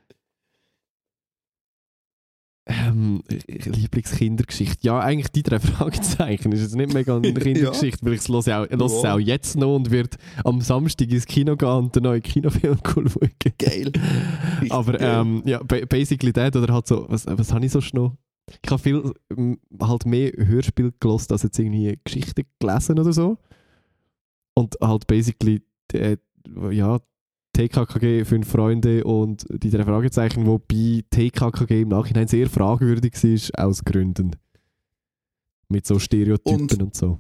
Lieblingskindergeschichte. Ja, eigentlich die 3 Fragezeichen. Ist jetzt nicht mega eine Kindergeschichte, weil ich höre es auch jetzt noch und wird am Samstag ins Kino gehen und den neuen Kinofilm schauen. Geil. Aber ja, basically that, oder halt so, was habe ich so noch? Ich habe viel halt mehr Hörspiel gehört, als jetzt irgendwie Geschichten gelesen oder so. Und halt basically ja, TKKG, 5 Freunde und die 3 Fragezeichen, wobei TKKG im Nachhinein sehr fragwürdig war, aus Gründen. Mit so Stereotypen und so.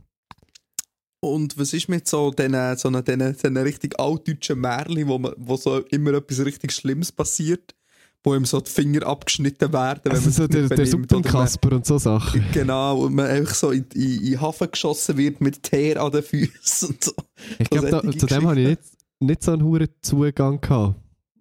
Und was ist mit so diesen richtig altdeutschen Märchen, wo so immer etwas richtig Schlimmes passiert, wo ihm so die Finger abgeschnitten werden, wenn also man so der Suppenkasper und so Sachen. Genau, und man einfach so in den Hafen geschossen wird mit Teer an den Füßen und so. Ich glaube, zu dem habe ich nicht so einen hohen Zugang gehabt.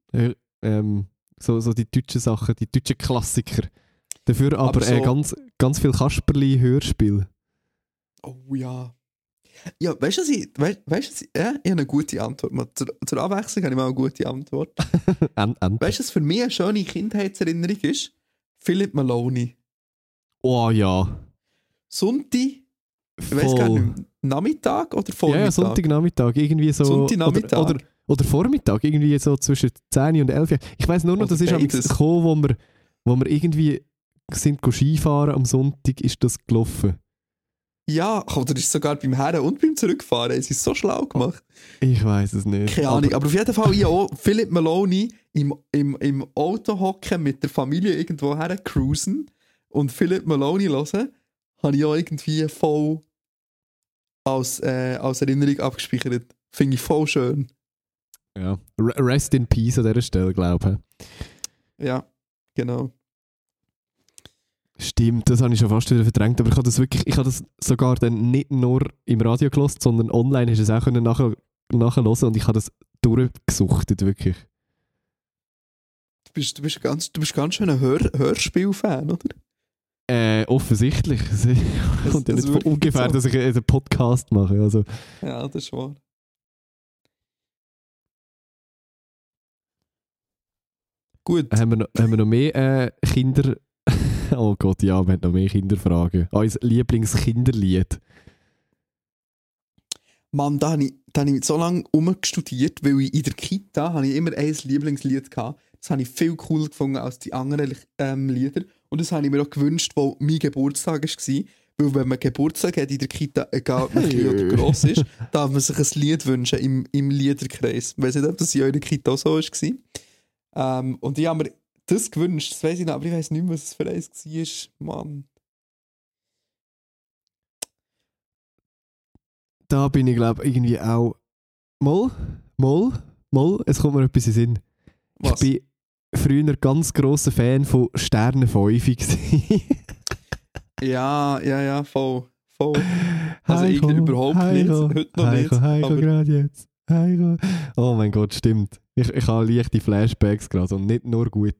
So die deutschen Sachen, die deutschen Klassiker. Dafür aber so, ganz viel Kasperli-Hörspiel. Oh ja. Ja, weißt du, ich habe eine gute Antwort. Zur Abwechslung habe ich mal eine gute Antwort. Weißt du, was für mich eine schöne Kindheitserinnerung ist? Philip Maloney. Oh ja. Sonntag, ich weiß gar nicht, Nachmittag oder Vormittag? Ja, Sonntagnachmittag, irgendwie so. Sonntagnachmittag. Oder Vormittag, irgendwie so zwischen 10 und 11. Ich weiss nur noch, das ist am gekommen, wo wir irgendwie sind Skifahren am Sonntag, ist das gelaufen. Ja, oder ist es sogar beim Her- und beim Zurückfahren? Es ist so schlau gemacht. Ich weiss es nicht. Keine Ahnung, aber auf jeden Fall ich auch Philip Maloney im Auto hocken mit der Familie irgendwo her cruisen und Philip Maloney hören, habe ich auch irgendwie voll als Erinnerung abgespeichert. Finde ich voll schön. Ja, rest in peace an dieser Stelle, glaube ich. Ja, genau. Stimmt, das habe ich schon fast wieder verdrängt, aber ich habe das sogar dann nicht nur im Radio gehört, sondern online hast du es auch nachhören und ich habe das durchgesuchtet, wirklich. Du bist ganz schön ein Hörspiel-Fan, oder? Offensichtlich. Es kommt ja nicht von ungefähr, so, dass ich einen Podcast mache. Also. Ja, das ist wahr. Gut. Haben wir noch mehr Kinder... Oh Gott, ja, wir haben noch mehr Kinderfragen. Unser Lieblingskinderlied. Mann, da habe ich so lange rumgestudiert, weil ich in der Kita habe ich immer ein Lieblingslied gehabt. Das habe ich viel cooler gefunden als die anderen Lieder. Und das habe ich mir auch gewünscht, wo mein Geburtstag war. Weil wenn man Geburtstag hat in der Kita, egal ob man klein oder gross ist, darf man sich ein Lied wünschen im Liederkreis. Ich weiss nicht, ob das in eurer Kita auch so war. Und ich habe mir das gewünscht, das weiss ich noch, aber ich weiss nicht mehr, was es für eins war. Mann. Da bin ich, glaube ich, irgendwie auch... Moll, es kommt mir etwas in den Sinn. Was? Ich bin früher ganz grosser Fan von Sterne 5. Ja, voll. Also irgendwie überhaupt nicht, heute noch nicht. Heiko, gerade jetzt. Heiko. Oh mein Gott, stimmt. Ich habe leichte Flashbacks gerade und nicht nur gute.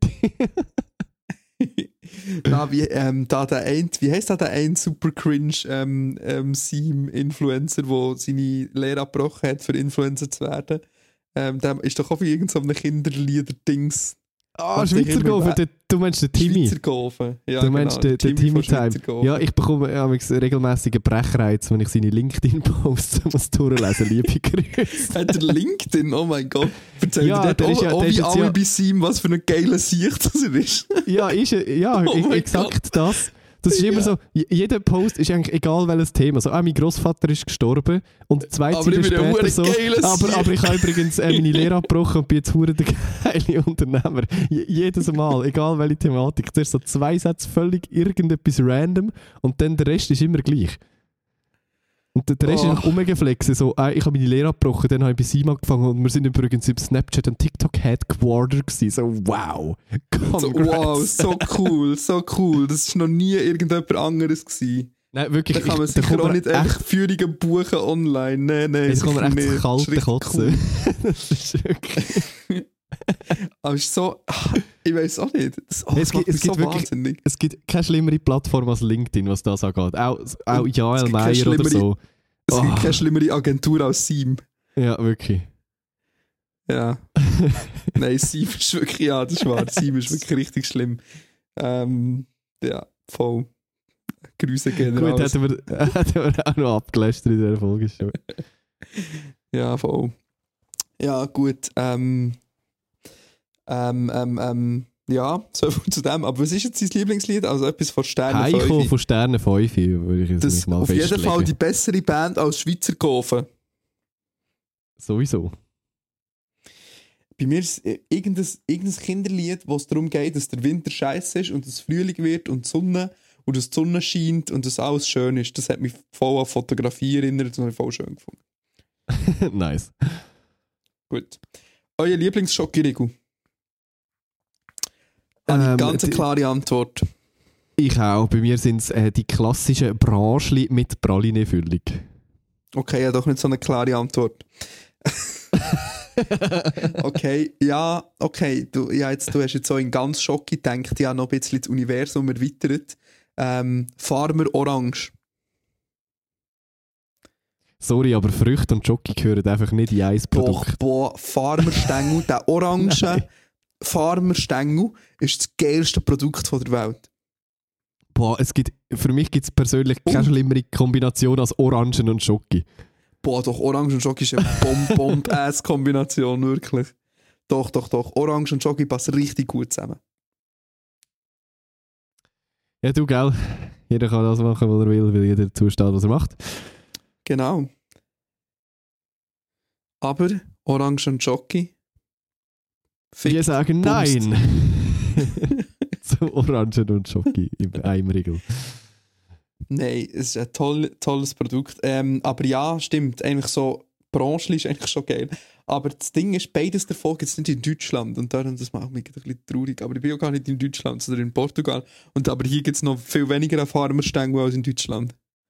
Wie heisst der ein super cringe Seam-Influencer, der seine Lehre abgebrochen hat, für Influencer zu werden? Der ist doch auch für irgendeinem Kinderlieder-Dings. Schweizer Golfen, du meinst den Timmy. Schweizer Golfen, ja. Du meinst genau, den Timmy Time. Ja, ich bekomme regelmäßig einen Brechreiz, wenn ich seine LinkedIn-Posts muss durchlesen. Liebe Grüße. Hat der LinkedIn? Oh mein Gott. Erzähl mir wie alle bei Seam, was für ein geiler Sicht das er ist. Ja, exakt das. Das ist immer so, jeder Post ist eigentlich egal welches Thema. So, mein Grossvater ist gestorben und 2 Zeilen später so, aber ich habe übrigens meine Lehre abgebrochen und bin jetzt verdammt der geile Unternehmer. Jedes Mal, egal welche Thematik. Zuerst so 2 Sätze völlig irgendetwas random und dann der Rest ist immer gleich. Und der Rest ist einfach rumgeflexen. So, ich habe meine Lehre abgebrochen, dann habe ich bei SIM angefangen und wir sind übrigens über Snapchat und TikTok Headquarter gewesen. So, wow. So, wow, so cool, so cool. Das war noch nie irgendjemand anderes gewesen. Nein, wirklich. Da kann man sicher auch nicht einfach Führungen buchen online. Nein, jetzt kann man echt nicht. kalte kotzen. Cool. Das ist wirklich... Aber es ist so... Ich weiß auch nicht. Es gibt wirklich, es gibt keine schlimmere Plattform als LinkedIn, was das angeht. Auch Jael Meyer oder so. Es gibt keine schlimmere Agentur als SIM. Ja, wirklich. Ja. Nein, SIM ist wirklich... Ja, das ist wahr. SIM ist wirklich richtig schlimm. Ja, voll. Grüße generell. Gut, hätten wir auch noch abgelästert in dieser Folge schon. Ja, voll. Ja, gut. Ja, so viel zu dem. Aber was ist jetzt dein Lieblingslied? Also etwas von Sternen 5? Heiko von Sternen 5, würde ich jetzt das mal auf festlegen. jeden Fall die bessere Band als Schweizer Gofen. Sowieso. Bei mir ist irgendein Kinderlied, wo es darum geht, dass der Winter scheiße ist und es Frühling wird und die Sonne und dass die Sonne scheint und dass alles schön ist. Das hat mich voll an Fotografie erinnert und habe ich voll schön gefunden. Nice. Gut. Euer Lieblings-Schokoriegel? Eine ganz klare Antwort. Ich auch. Bei mir sind es die klassischen Branchli mit Praline-Füllung. Okay, ja, doch nicht so eine klare Antwort. Okay, ja, okay. Du hast jetzt so in ganz Schocki gedacht, ja, noch ein bisschen das Universum erweitert. Farmer Orange. Sorry, aber Früchte und Schoki gehören einfach nicht in ein Produkt. Boah, Farmerstängel, der orange Farmerstängel ist das geilste Produkt der Welt. Boah, für mich gibt es persönlich keine schlimmere Kombination als Orangen und Schoki. Boah, doch, Orange und Schoki ist eine Bomb-Ass-Kombination, wirklich. Doch. Orange und Schoki passen richtig gut zusammen. Ja, du, gell? Jeder kann das machen, was er will, weil jeder zusteht, was er macht. Genau. Aber Orange und Schoki. Wir sagen Nein! Zu Orangen und Schoki im Eimriegel. Nein, es ist ein tolles Produkt. Aber ja, stimmt. Eigentlich so, Branchli ist eigentlich schon geil. Aber das Ding ist, beides davon gibt es nicht in Deutschland. Und darum, das macht mich ein bisschen traurig. Aber ich bin ja gar nicht in Deutschland, sondern in Portugal. Aber hier gibt es noch viel weniger Farmerstängel als in Deutschland.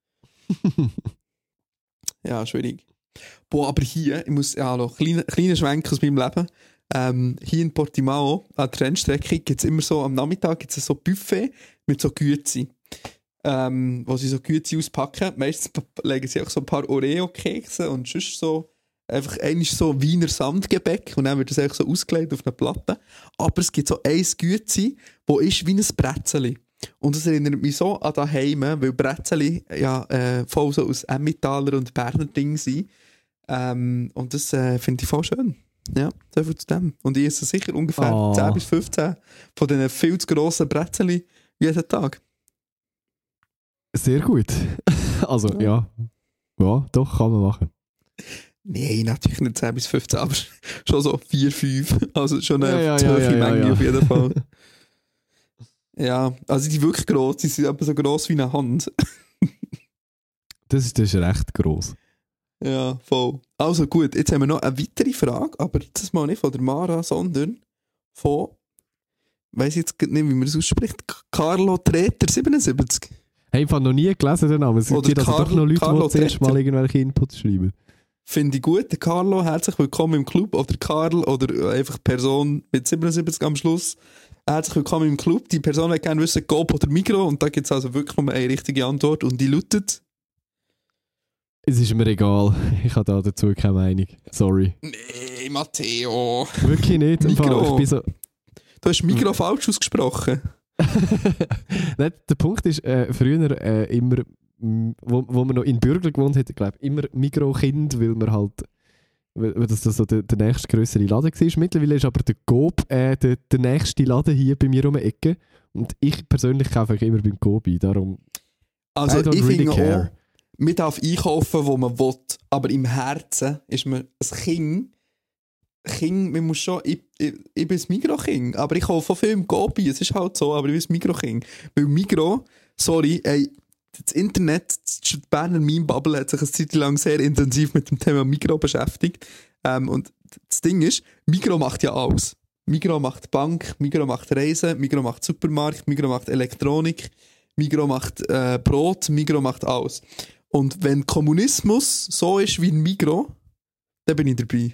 Ja, schwierig. Boah, aber hier, ich muss, ja, noch kleiner Schwenk aus meinem Leben. Hier in Portimao, an der Rennstrecke, gibt es immer so, am Nachmittag gibt es so Buffet mit so Güezi. Wo sie so Güezi auspacken. Meistens legen sie auch so ein paar Oreo-Kekse und sonst so, einfach einmal so Wiener Sandgebäck und dann wird das einfach so ausgelegt auf eine Platte. Aber es gibt so ein Güezi, das ist wie ein Bretzeli. Und das erinnert mich so an daheim, weil Bretzeli ja voll so aus Emmentaler und Berner Ding sind. Und das finde ich voll schön. Ja, so viel zu dem. Und ich esse sicher ungefähr 10 bis 15 von diesen viel zu grossen Bretzeli jeden Tag. Sehr gut. Also, ja. Ja, doch, kann man machen. Nein, natürlich nicht 10 bis 15, aber schon so 4, 5. Also schon eine Menge auf jeden Fall. Ja, also die wirklich gross, die sind aber so gross wie eine Hand. Das ist recht gross. Ja, voll. Also gut, jetzt haben wir noch eine weitere Frage, aber das mal nicht von der Mara, sondern von, ich weiss jetzt nicht, wie man das ausspricht, Carlo Treter 77. Hey, ich habe noch nie gelesen den Namen. Es gibt also doch noch Leute, die das erste Mal irgendwelche Inputs schreiben. Finde ich gut. Der Carlo, herzlich willkommen im Club. Oder Karl, oder einfach Person mit 77 am Schluss. Herzlich willkommen im Club. Die Person will gerne wissen, Coop oder Migros. Und da gibt es also wirklich nur eine richtige Antwort. Und die lautet... Es ist mir egal. Ich habe da dazu keine Meinung. Sorry. Nee, Matteo. Wirklich nicht. Migros. Ich bin so... Du hast Migros falsch ausgesprochen. Nein, der Punkt ist, früher immer, wo man noch in Bürgel gewohnt hat, glaube ich, immer Migros-Kind, weil man halt weil das so der nächste grössere Laden war. Mittlerweile ist aber der Coop der nächste Laden hier bei mir um die Ecke. Und ich persönlich kaufe eigentlich immer beim Coop ein, darum Also I don't ich really finde care. auch, man darf einkaufen, wo man will, aber im Herzen ist man ein Kind, man muss schon, ich bin ein Migros-Kind, aber ich kaufe auch viel im Coop ein, es ist halt so, aber ich bin ein Migros-Kind. Weil Migros, sorry, ey, das Internet, die Berner Meme-Bubble hat sich eine Zeit lang sehr intensiv mit dem Thema Migros beschäftigt. Und das Ding ist, Migros macht ja alles. Migros macht Bank, Migros macht Reisen, Migros macht Supermarkt, Migros macht Elektronik, Migros macht Brot, Migros macht alles. Und wenn Kommunismus so ist wie ein Migros, dann bin ich dabei.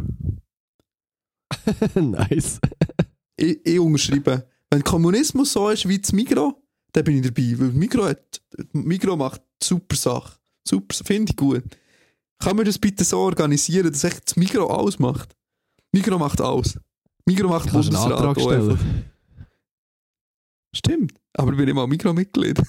Nice. Ich unterschreibe. Wenn Kommunismus so ist wie das Migros, dann bin ich dabei. Weil Migros macht super Sache. Super, finde ich gut. Kann man das bitte so organisieren, dass echt das Migros alles macht? Migros macht alles. Migros macht Kannst du einen Bundesrat Antrag auch stellen? einfach. Stimmt. Aber ich bin immer Migros-Mitglied.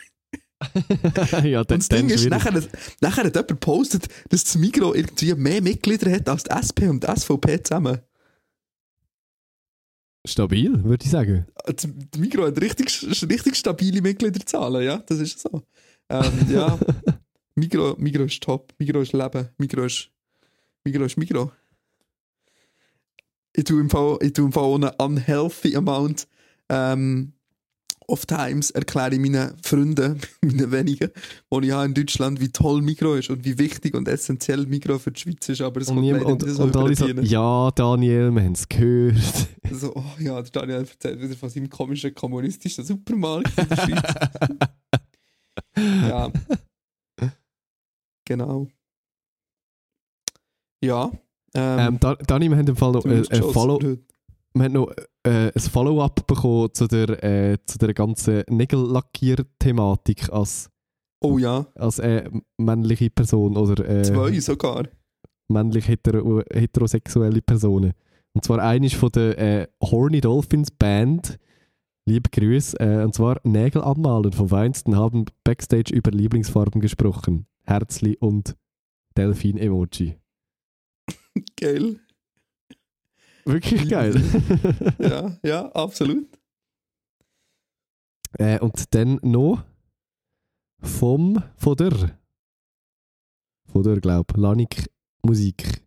Ja, Und das Ding ist, schwierig. nachher hat jemand gepostet, dass das Migros irgendwie mehr Mitglieder hat als die SP und die SVP zusammen. Stabil, würde ich sagen. Das Migros hat richtig stabile Mitgliederzahlen, ja, das ist so. Ja, Migros ist top, Migros ist Leben, Migros ist Migros. Ich tue im Fall auch einen unhealthy amount of times erkläre ich meinen Freunden, meinen wenigen, die ich habe in Deutschland, wie toll Migros ist und wie wichtig und essentiell Migros für die Schweiz ist, aber es kommt leider nicht so und alle so, über die ja, Daniel, wir haben es gehört. So, oh ja, der Daniel erzählt wieder von seinem komischen kommunistischen Supermarkt in der Schweiz. Ja. Genau. Ja. Dani, wir haben im Fall noch ein Follow-up bekommen zu der ganzen Nägellackier-Thematik als Oh ja. als männliche Person oder 2 sogar. männlich heterosexuelle Personen. Und zwar eine von der Horny Dolphins Band. Liebe Grüße. Und zwar Nägel anmalen vom Feinsten haben Backstage über Lieblingsfarben gesprochen. Herzli und Delfin-Emoji. Geil. Wirklich geil. Ja, absolut. Und dann noch von der glaube Lanik Music.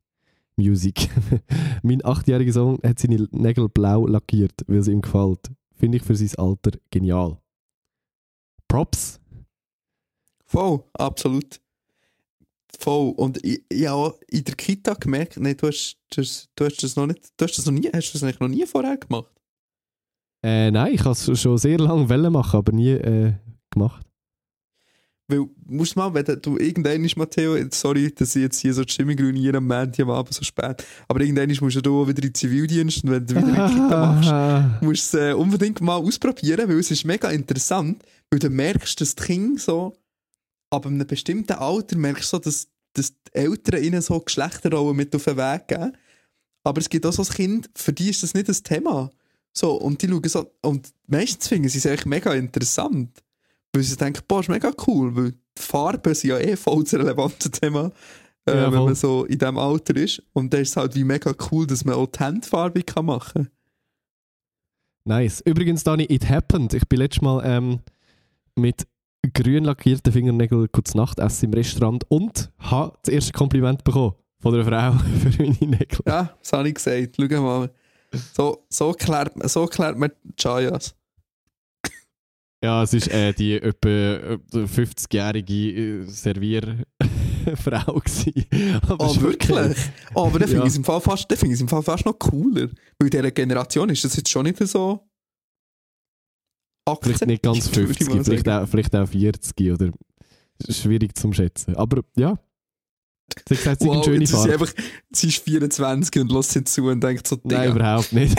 Mein 8-jähriger Sohn hat seine Nägel blau lackiert, weil es ihm gefällt. Finde ich für sein Alter genial. Props. Voll, absolut. Voll. Und ich habe in der Kita gemerkt, nein, du hast das noch nie, hast du das eigentlich noch nie vorher gemacht? Nein, ich habe es schon sehr lange wollen machen, aber nie gemacht. Weil, musst mal, wenn du irgendwann ist, Matteo, sorry, dass ich jetzt hier so die Stimmung ruiniere am Montag am Abend so spät, aber irgendwann musst du auch wieder in den Zivildienst und wenn du wieder in die Kita machst, musst du es unbedingt mal ausprobieren, weil es ist mega interessant, weil du merkst, dass die Kinder so, ab einem bestimmten Alter merkst du so, dass die Eltern ihnen so Geschlechterrollen mit auf den Weg geben. Aber es gibt auch so ein Kind, für die ist das nicht das Thema. So, und die schauen so, und meistens finden sie es eigentlich mega interessant. Weil sie denken, boah, ist mega cool, weil die Farben sind ja voll das relevante Thema, Ja, wenn voll. man so in diesem Alter ist. Und dann ist es halt wie mega cool, dass man auch die Hände farbig machen kann. Nice. Übrigens, Dani, it happened. Ich bin letztes Mal mit grün lackierten Fingernägeln kurz Nacht essen im Restaurant und habe das erste Kompliment bekommen von einer Frau für meine Nägel. Ja, das habe ich gesagt. Schau mal. So klärt man Chayas. Ja, es ist die etwa 50-jährige Servierfrau gewesen. Aber Oh, ist wirklich? okay. Oh, aber dann finde Ja. ich es im Fall fast noch cooler. Weil in dieser Generation ist das jetzt schon nicht so Vielleicht nicht ganz 50, vielleicht auch 40 oder schwierig zu schätzen. Aber ja, sie hat gesagt, sie Wow, sind schöne jetzt ist Farbe. sie ist 24 und lässt jetzt zu und denkt so, Digga. Nein, überhaupt nicht.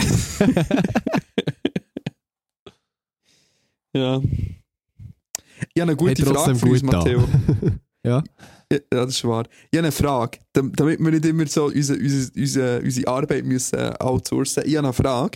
Ja. Ich habe eine gute Hey, trotzdem Frage für uns, gut da. Matteo. Ja. Ja, das ist wahr. Ich habe eine Frage, damit wir nicht immer so unsere Arbeit müssen outsourcen. Ich habe eine Frage.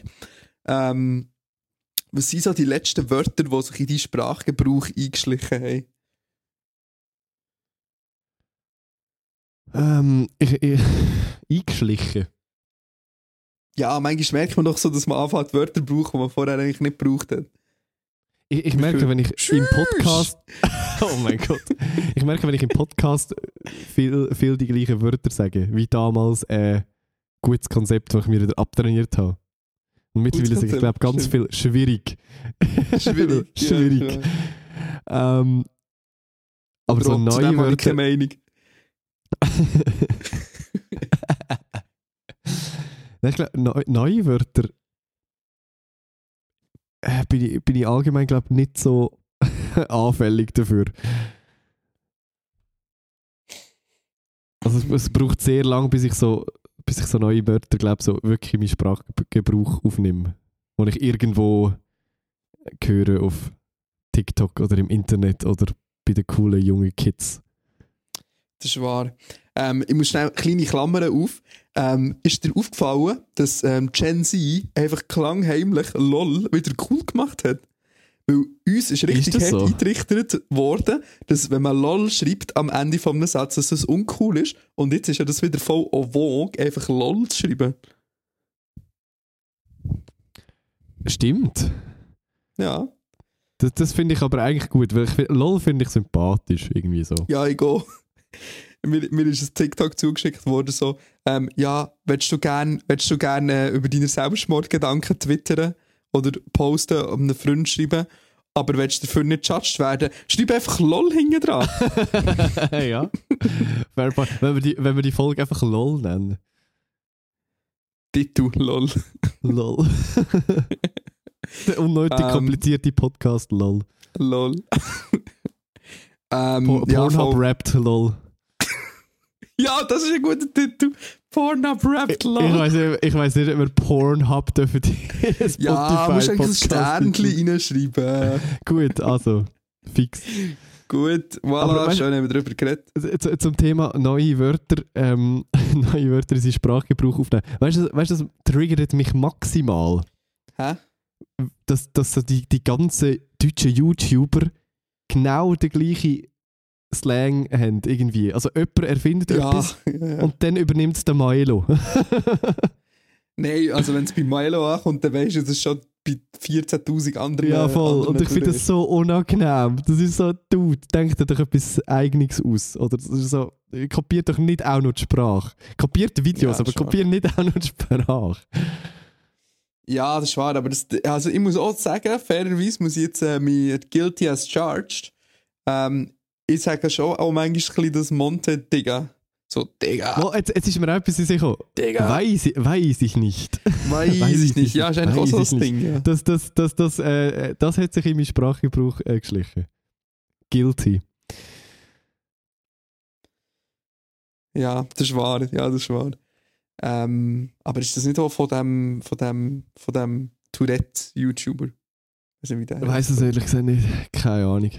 Was sind so die letzten Wörter, die sich in deinen Sprachgebrauch eingeschlichen haben? Eingeschlichen. Ja, manchmal merkt man doch so, dass man anfängt Wörter braucht, die man vorher eigentlich nicht gebraucht hat. Ich merke, wenn ich im Podcast... Oh mein Gott. Ich merke, wenn ich im Podcast viel die gleichen Wörter sage, wie damals gutes Konzept, das ich mir wieder abtrainiert habe. Und mittlerweile sage ich, glaube ganz viel schwierig. Schwierig. Schwierig. Ja, aber so neue Wörter... Keine Meinung. Nein, ich glaube, neue Wörter bin ich allgemein, glaube nicht so anfällig dafür. Also es braucht sehr lang, bis ich so neue Wörter, glaube so wirklich in meinen Sprachgebrauch aufnehme. Wo ich irgendwo höre auf TikTok oder im Internet oder bei den coolen jungen Kids. Das ist wahr. Ich muss schnell kleine Klammern auf. Ist dir aufgefallen, dass Gen Z einfach klangheimlich LOL wieder cool gemacht hat? Weil uns ist richtig Ist das hart so? eingetrichtert worden, dass wenn man LOL schreibt am Ende von einem Satz, dass das uncool ist. Und jetzt ist ja das wieder voll en vogue, einfach LOL zu schreiben. Stimmt. Ja. Das finde ich aber eigentlich gut, weil LOL finde ich sympathisch, irgendwie so. Ja, ich gehe. Mir ist ein TikTok zugeschickt worden, so, ja, willst du gern über deine Selbstmordgedanken twittern oder posten, um einen Freund schreiben, aber willst du dafür nicht judged werden, schreib einfach LOL hinten dran. Ja. Wenn wir die Folge einfach LOL nennen. Titel LOL. LOL. Der unnötig komplizierte Podcast LOL. LOL. Pornhub ja, rappt LOL. Ja, das ist ein guter Titel. Pornhub rappt LOL. Ich weiss nicht, ob wir Pornhub dürfen Spotify Ja, musst eigentlich ein Podcast Sternchen reinschreiben. Gut, also, fix. Gut, voilà, Aber weißt- schön haben wir darüber geredet. Zum Thema neue Wörter in seinen Sprachgebrauch aufnehmen. Weißt du, das triggert mich maximal. Hä? Dass so die ganzen deutschen YouTuber genau den gleichen Slang haben, irgendwie. Also jemand erfindet etwas Ja. und dann übernimmt es der Milo. Nein, also wenn es bei Milo ankommt, dann weisst du, das ist schon bei 14'000 anderen. Ja, voll. anderen Und ich finde das so unangenehm. Das ist so, Dude, denk dir doch etwas Eigenes aus. Oder das ist so, kopiert doch nicht auch noch die Sprache. Kopiert die Videos, Ja, aber schon. kopiert nicht auch noch die Sprache. Ja, das ist wahr, aber also ich muss auch sagen, fairerweise muss ich jetzt mit Guilty as Charged, ich sage schon auch manchmal ein bisschen das Monte, Digga. So, Digga. Oh, jetzt ist mir auch etwas in sich gekommen. Digga. Weiß ich nicht. Weiß ich nicht. Ja, ist eigentlich auch so Weiss das ich Ding. Ja. Das hat sich in meinen Sprachgebrauch geschlichen. Guilty. Ja, das ist wahr. Ja, das ist wahr. Aber ist das nicht auch von dem Tourette-YouTuber? Also wie der Ich weiss es ehrlich gesagt nicht. Keine Ahnung.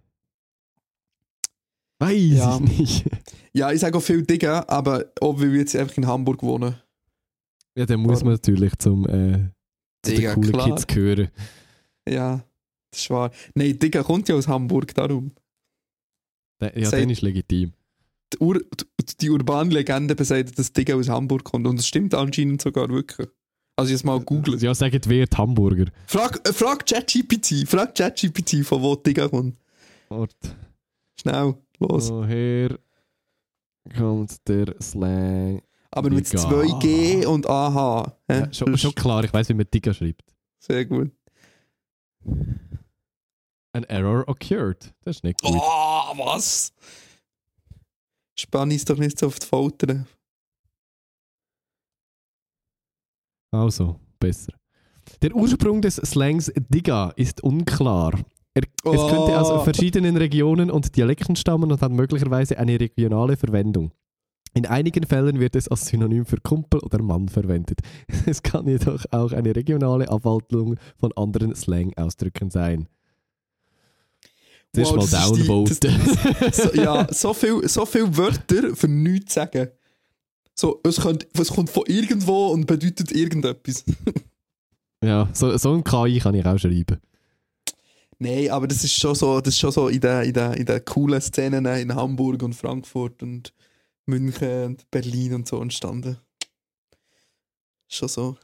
Weiß Ja. ich nicht. Ja, ich sage auch viel Digga, aber auch weil wir jetzt einfach in Hamburg wohnen. Ja, dann muss man natürlich zu den Digga, coolen klar. Kids gehören. Ja, das ist wahr. Nein, Digga kommt ja aus Hamburg, darum. Ja, Sagt- dann ist legitim. Die urbane Legende besagt, dass Digga aus Hamburg kommt. Und es stimmt anscheinend sogar wirklich. Also jetzt mal googeln. Ja, sagt wer die Hamburger. Frag ChatGPT, von wo Digga kommt. Ort. Schnell, los. Woher kommt der Slang? Aber mit Digga. 2G und AH. hä? Ja, schon klar, ich weiss, wie man Digga schreibt. Sehr gut. An error occurred. Das ist nicht gut. Oh, was? Spann ist doch nicht so auf die Folter. Also, besser. Der Ursprung des Slangs Digga ist unklar. Es könnte aus verschiedenen Regionen und Dialekten stammen und hat möglicherweise eine regionale Verwendung. In einigen Fällen wird es als Synonym für Kumpel oder Mann verwendet. Es kann jedoch auch eine regionale Abwandlung von anderen Slang-Ausdrücken sein. Das ist mal das ist downvoten. so viel Wörter für nichts zu sagen. So, es kommt von irgendwo und bedeutet irgendetwas. Ja, so ein KI kann ich auch schreiben. Nein, aber das ist schon so in den coolen Szenen in Hamburg und Frankfurt und München und Berlin und so entstanden. Schon so.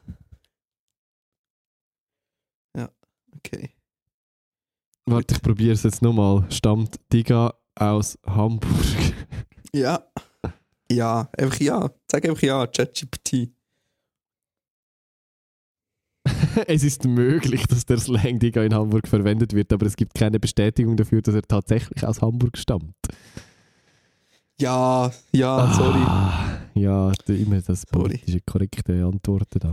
Ja, okay. Warte, ich probiere es jetzt nochmal. Stammt Digga aus Hamburg? Ja. Ja, einfach ja. Sag einfach ja, ChatGPT. Es ist möglich, dass der Slang Digga in Hamburg verwendet wird, aber es gibt keine Bestätigung dafür, dass er tatsächlich aus Hamburg stammt. Ja, sorry. Ja, immer das politische korrekte Antworten da.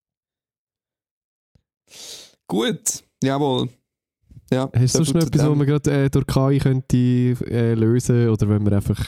Gut, jawohl. Ja, Hast du schon etwas, wo man gerade durch KI könnte lösen, oder wenn wir einfach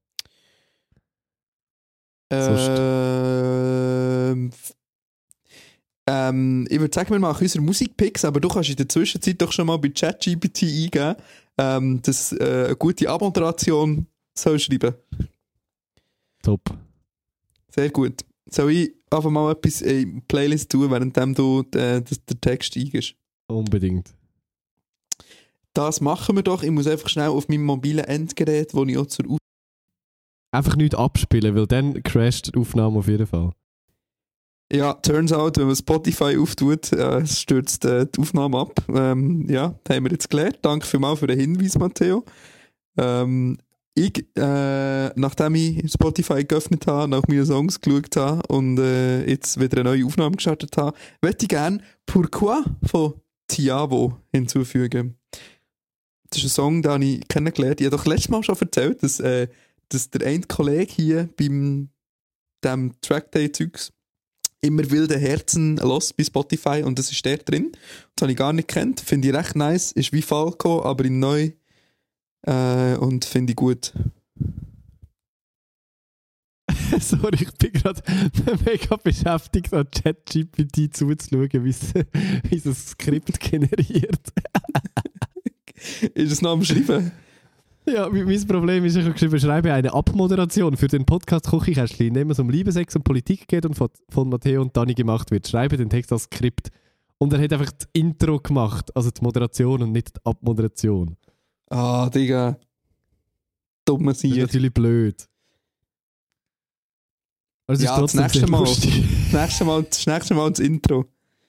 ich würde sagen, wir machen unsere Musikpicks, aber du kannst in der Zwischenzeit doch schon mal bei ChatGPT eingeben, dass eine gute Abmoderation soll schreiben. Top. Sehr gut. Soll ich einfach mal etwas in die Playlist tun, während du den Text eingibst? Unbedingt. Das machen wir doch. Ich muss einfach schnell auf meinem mobilen Endgerät, wo ich auch zur Einfach nichts abspielen, weil dann crasht die Aufnahme auf jeden Fall. Ja, turns out, wenn man Spotify auftut, stürzt die Aufnahme ab. Ja, das haben wir jetzt gelernt. Danke vielmals für den Hinweis, Matteo. Nachdem ich Spotify geöffnet habe, nach meinen Songs geschaut habe und jetzt wieder eine neue Aufnahme gestartet habe, möchte ich gerne Pourquoi von Tiavo hinzufügen. Das ist ein Song, den ich kennengelernt habe. Ich habe doch letztes Mal schon erzählt, dass der eine Kollege hier beim dem Trackday-Zeugs immer wilde Herzen los bei Spotify und das ist der drin. Das habe ich gar nicht gekannt. Finde ich recht nice. Ist wie Falco, aber in neu. Und finde ich gut. Sorry, ich bin gerade mega beschäftigt, an ChatGPT zuzuschauen, wie es ein Skript generiert. Ist es noch am Schreiben? Ja, mein Problem ist, ich habe geschrieben, schreibe eine Abmoderation für den Podcast Küchenkästchen, in dem es um Liebe, Sex und Politik geht und von Matteo und Dani gemacht wird. Schreibe den Text als Skript. Und er hat einfach das Intro gemacht, also die Moderation und nicht die Abmoderation. Ah, Digga. Dummer Das ist Sieg. natürlich blöd. Aber es Ja, ist trotzdem das nächste sehr Mal. lustig. Das nächste Mal das Intro.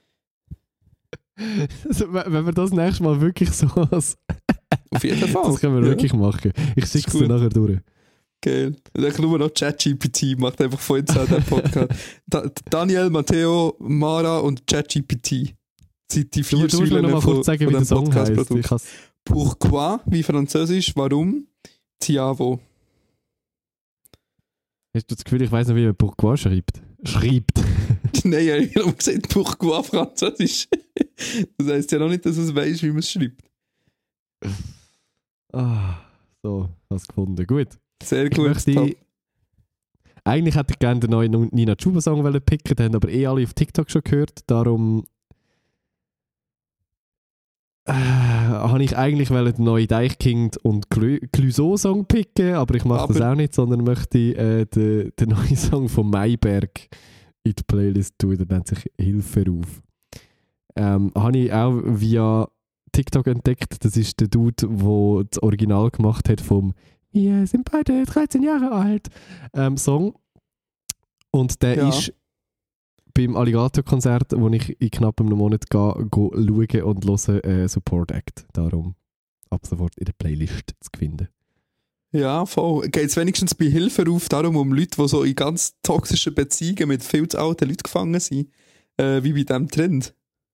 Also, wenn wir das nächste Mal wirklich so als... Auf jeden Fall. Das können wir wirklich machen. Ich schicke es dir nachher durch. Geil. Und dann nur noch ChatGPT macht einfach von jetzt an den Podcast. Daniel, Matteo, Mara und ChatGPT sind die Du vier musst mir Säulen noch mal kurz sagen, wie der Song heisst. Podcast-Produkt. Pourquoi, wie Französisch, warum? Tiavo. Hast du das Gefühl, ich weiss noch, wie man Pourquoi schreibt? Nein, ich habe gesagt, Pourquoi Französisch. Das heisst ja noch nicht, dass es weiss, wie man es schreibt. So, hast du gefunden. Gut. Sehr gut. Eigentlich hätte ich gerne den neuen Nina Chuba Song picken, den haben aber alle auf TikTok schon gehört. Darum habe ich eigentlich den neuen Deichkind und Clouseau Song picken, aber ich mache das auch nicht, sondern möchte den neuen Song von Mayberg in die Playlist tun. Der nennt sich Hilfe ruf. Habe ich auch via TikTok entdeckt. Das ist der Dude, der das Original gemacht hat vom Wir sind beide 13 Jahre alt Song. Und der ist beim Alligator-Konzert, wo ich in knapp einem Monat schauen und hören, Support Act. Darum ab sofort in der Playlist zu finden. Ja, voll. Geht es wenigstens bei Hilfe auf darum um Leute, die so in ganz toxischen Beziehungen mit viel zu alten Leuten gefangen sind? Wie bei diesem Trend?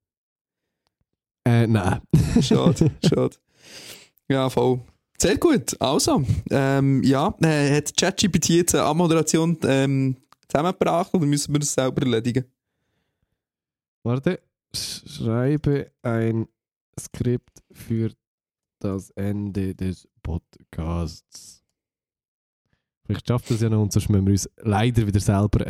Nein. Schade. Ja, voll. Sehr gut. Also, hat ChatGPT jetzt eine Abmoderation zusammengebracht oder müssen wir das selber erledigen? Warte. Schreibe ein Skript für das Ende des Podcasts. Vielleicht schafft das ja noch und sonst müssen wir uns leider wieder selber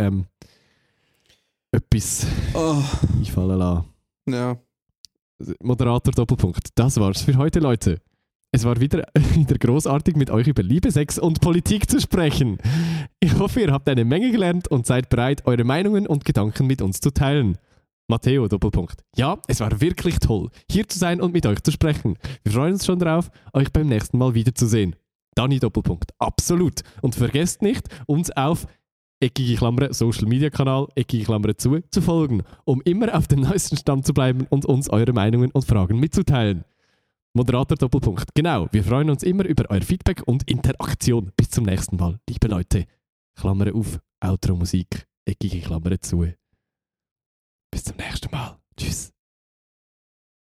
etwas einfallen lassen. Ja. Moderator Doppelpunkt. Das war's für heute, Leute. Es war wieder großartig, mit euch über Liebe, Sex und Politik zu sprechen. Ich hoffe, ihr habt eine Menge gelernt und seid bereit, eure Meinungen und Gedanken mit uns zu teilen. Matteo Doppelpunkt. Ja, es war wirklich toll, hier zu sein und mit euch zu sprechen. Wir freuen uns schon darauf, euch beim nächsten Mal wiederzusehen. Dani Doppelpunkt. Absolut. Und vergesst nicht, uns auf eckige Klammern Social Media Kanal, eckige Klammern zu folgen, um immer auf dem neuesten Stand zu bleiben und uns eure Meinungen und Fragen mitzuteilen. Moderator Doppelpunkt. Genau, wir freuen uns immer über euer Feedback und Interaktion. Bis zum nächsten Mal, liebe Leute. Klammern auf, Outro-Musik, eckige Klammern zu. Bis zum nächsten Mal. Tschüss.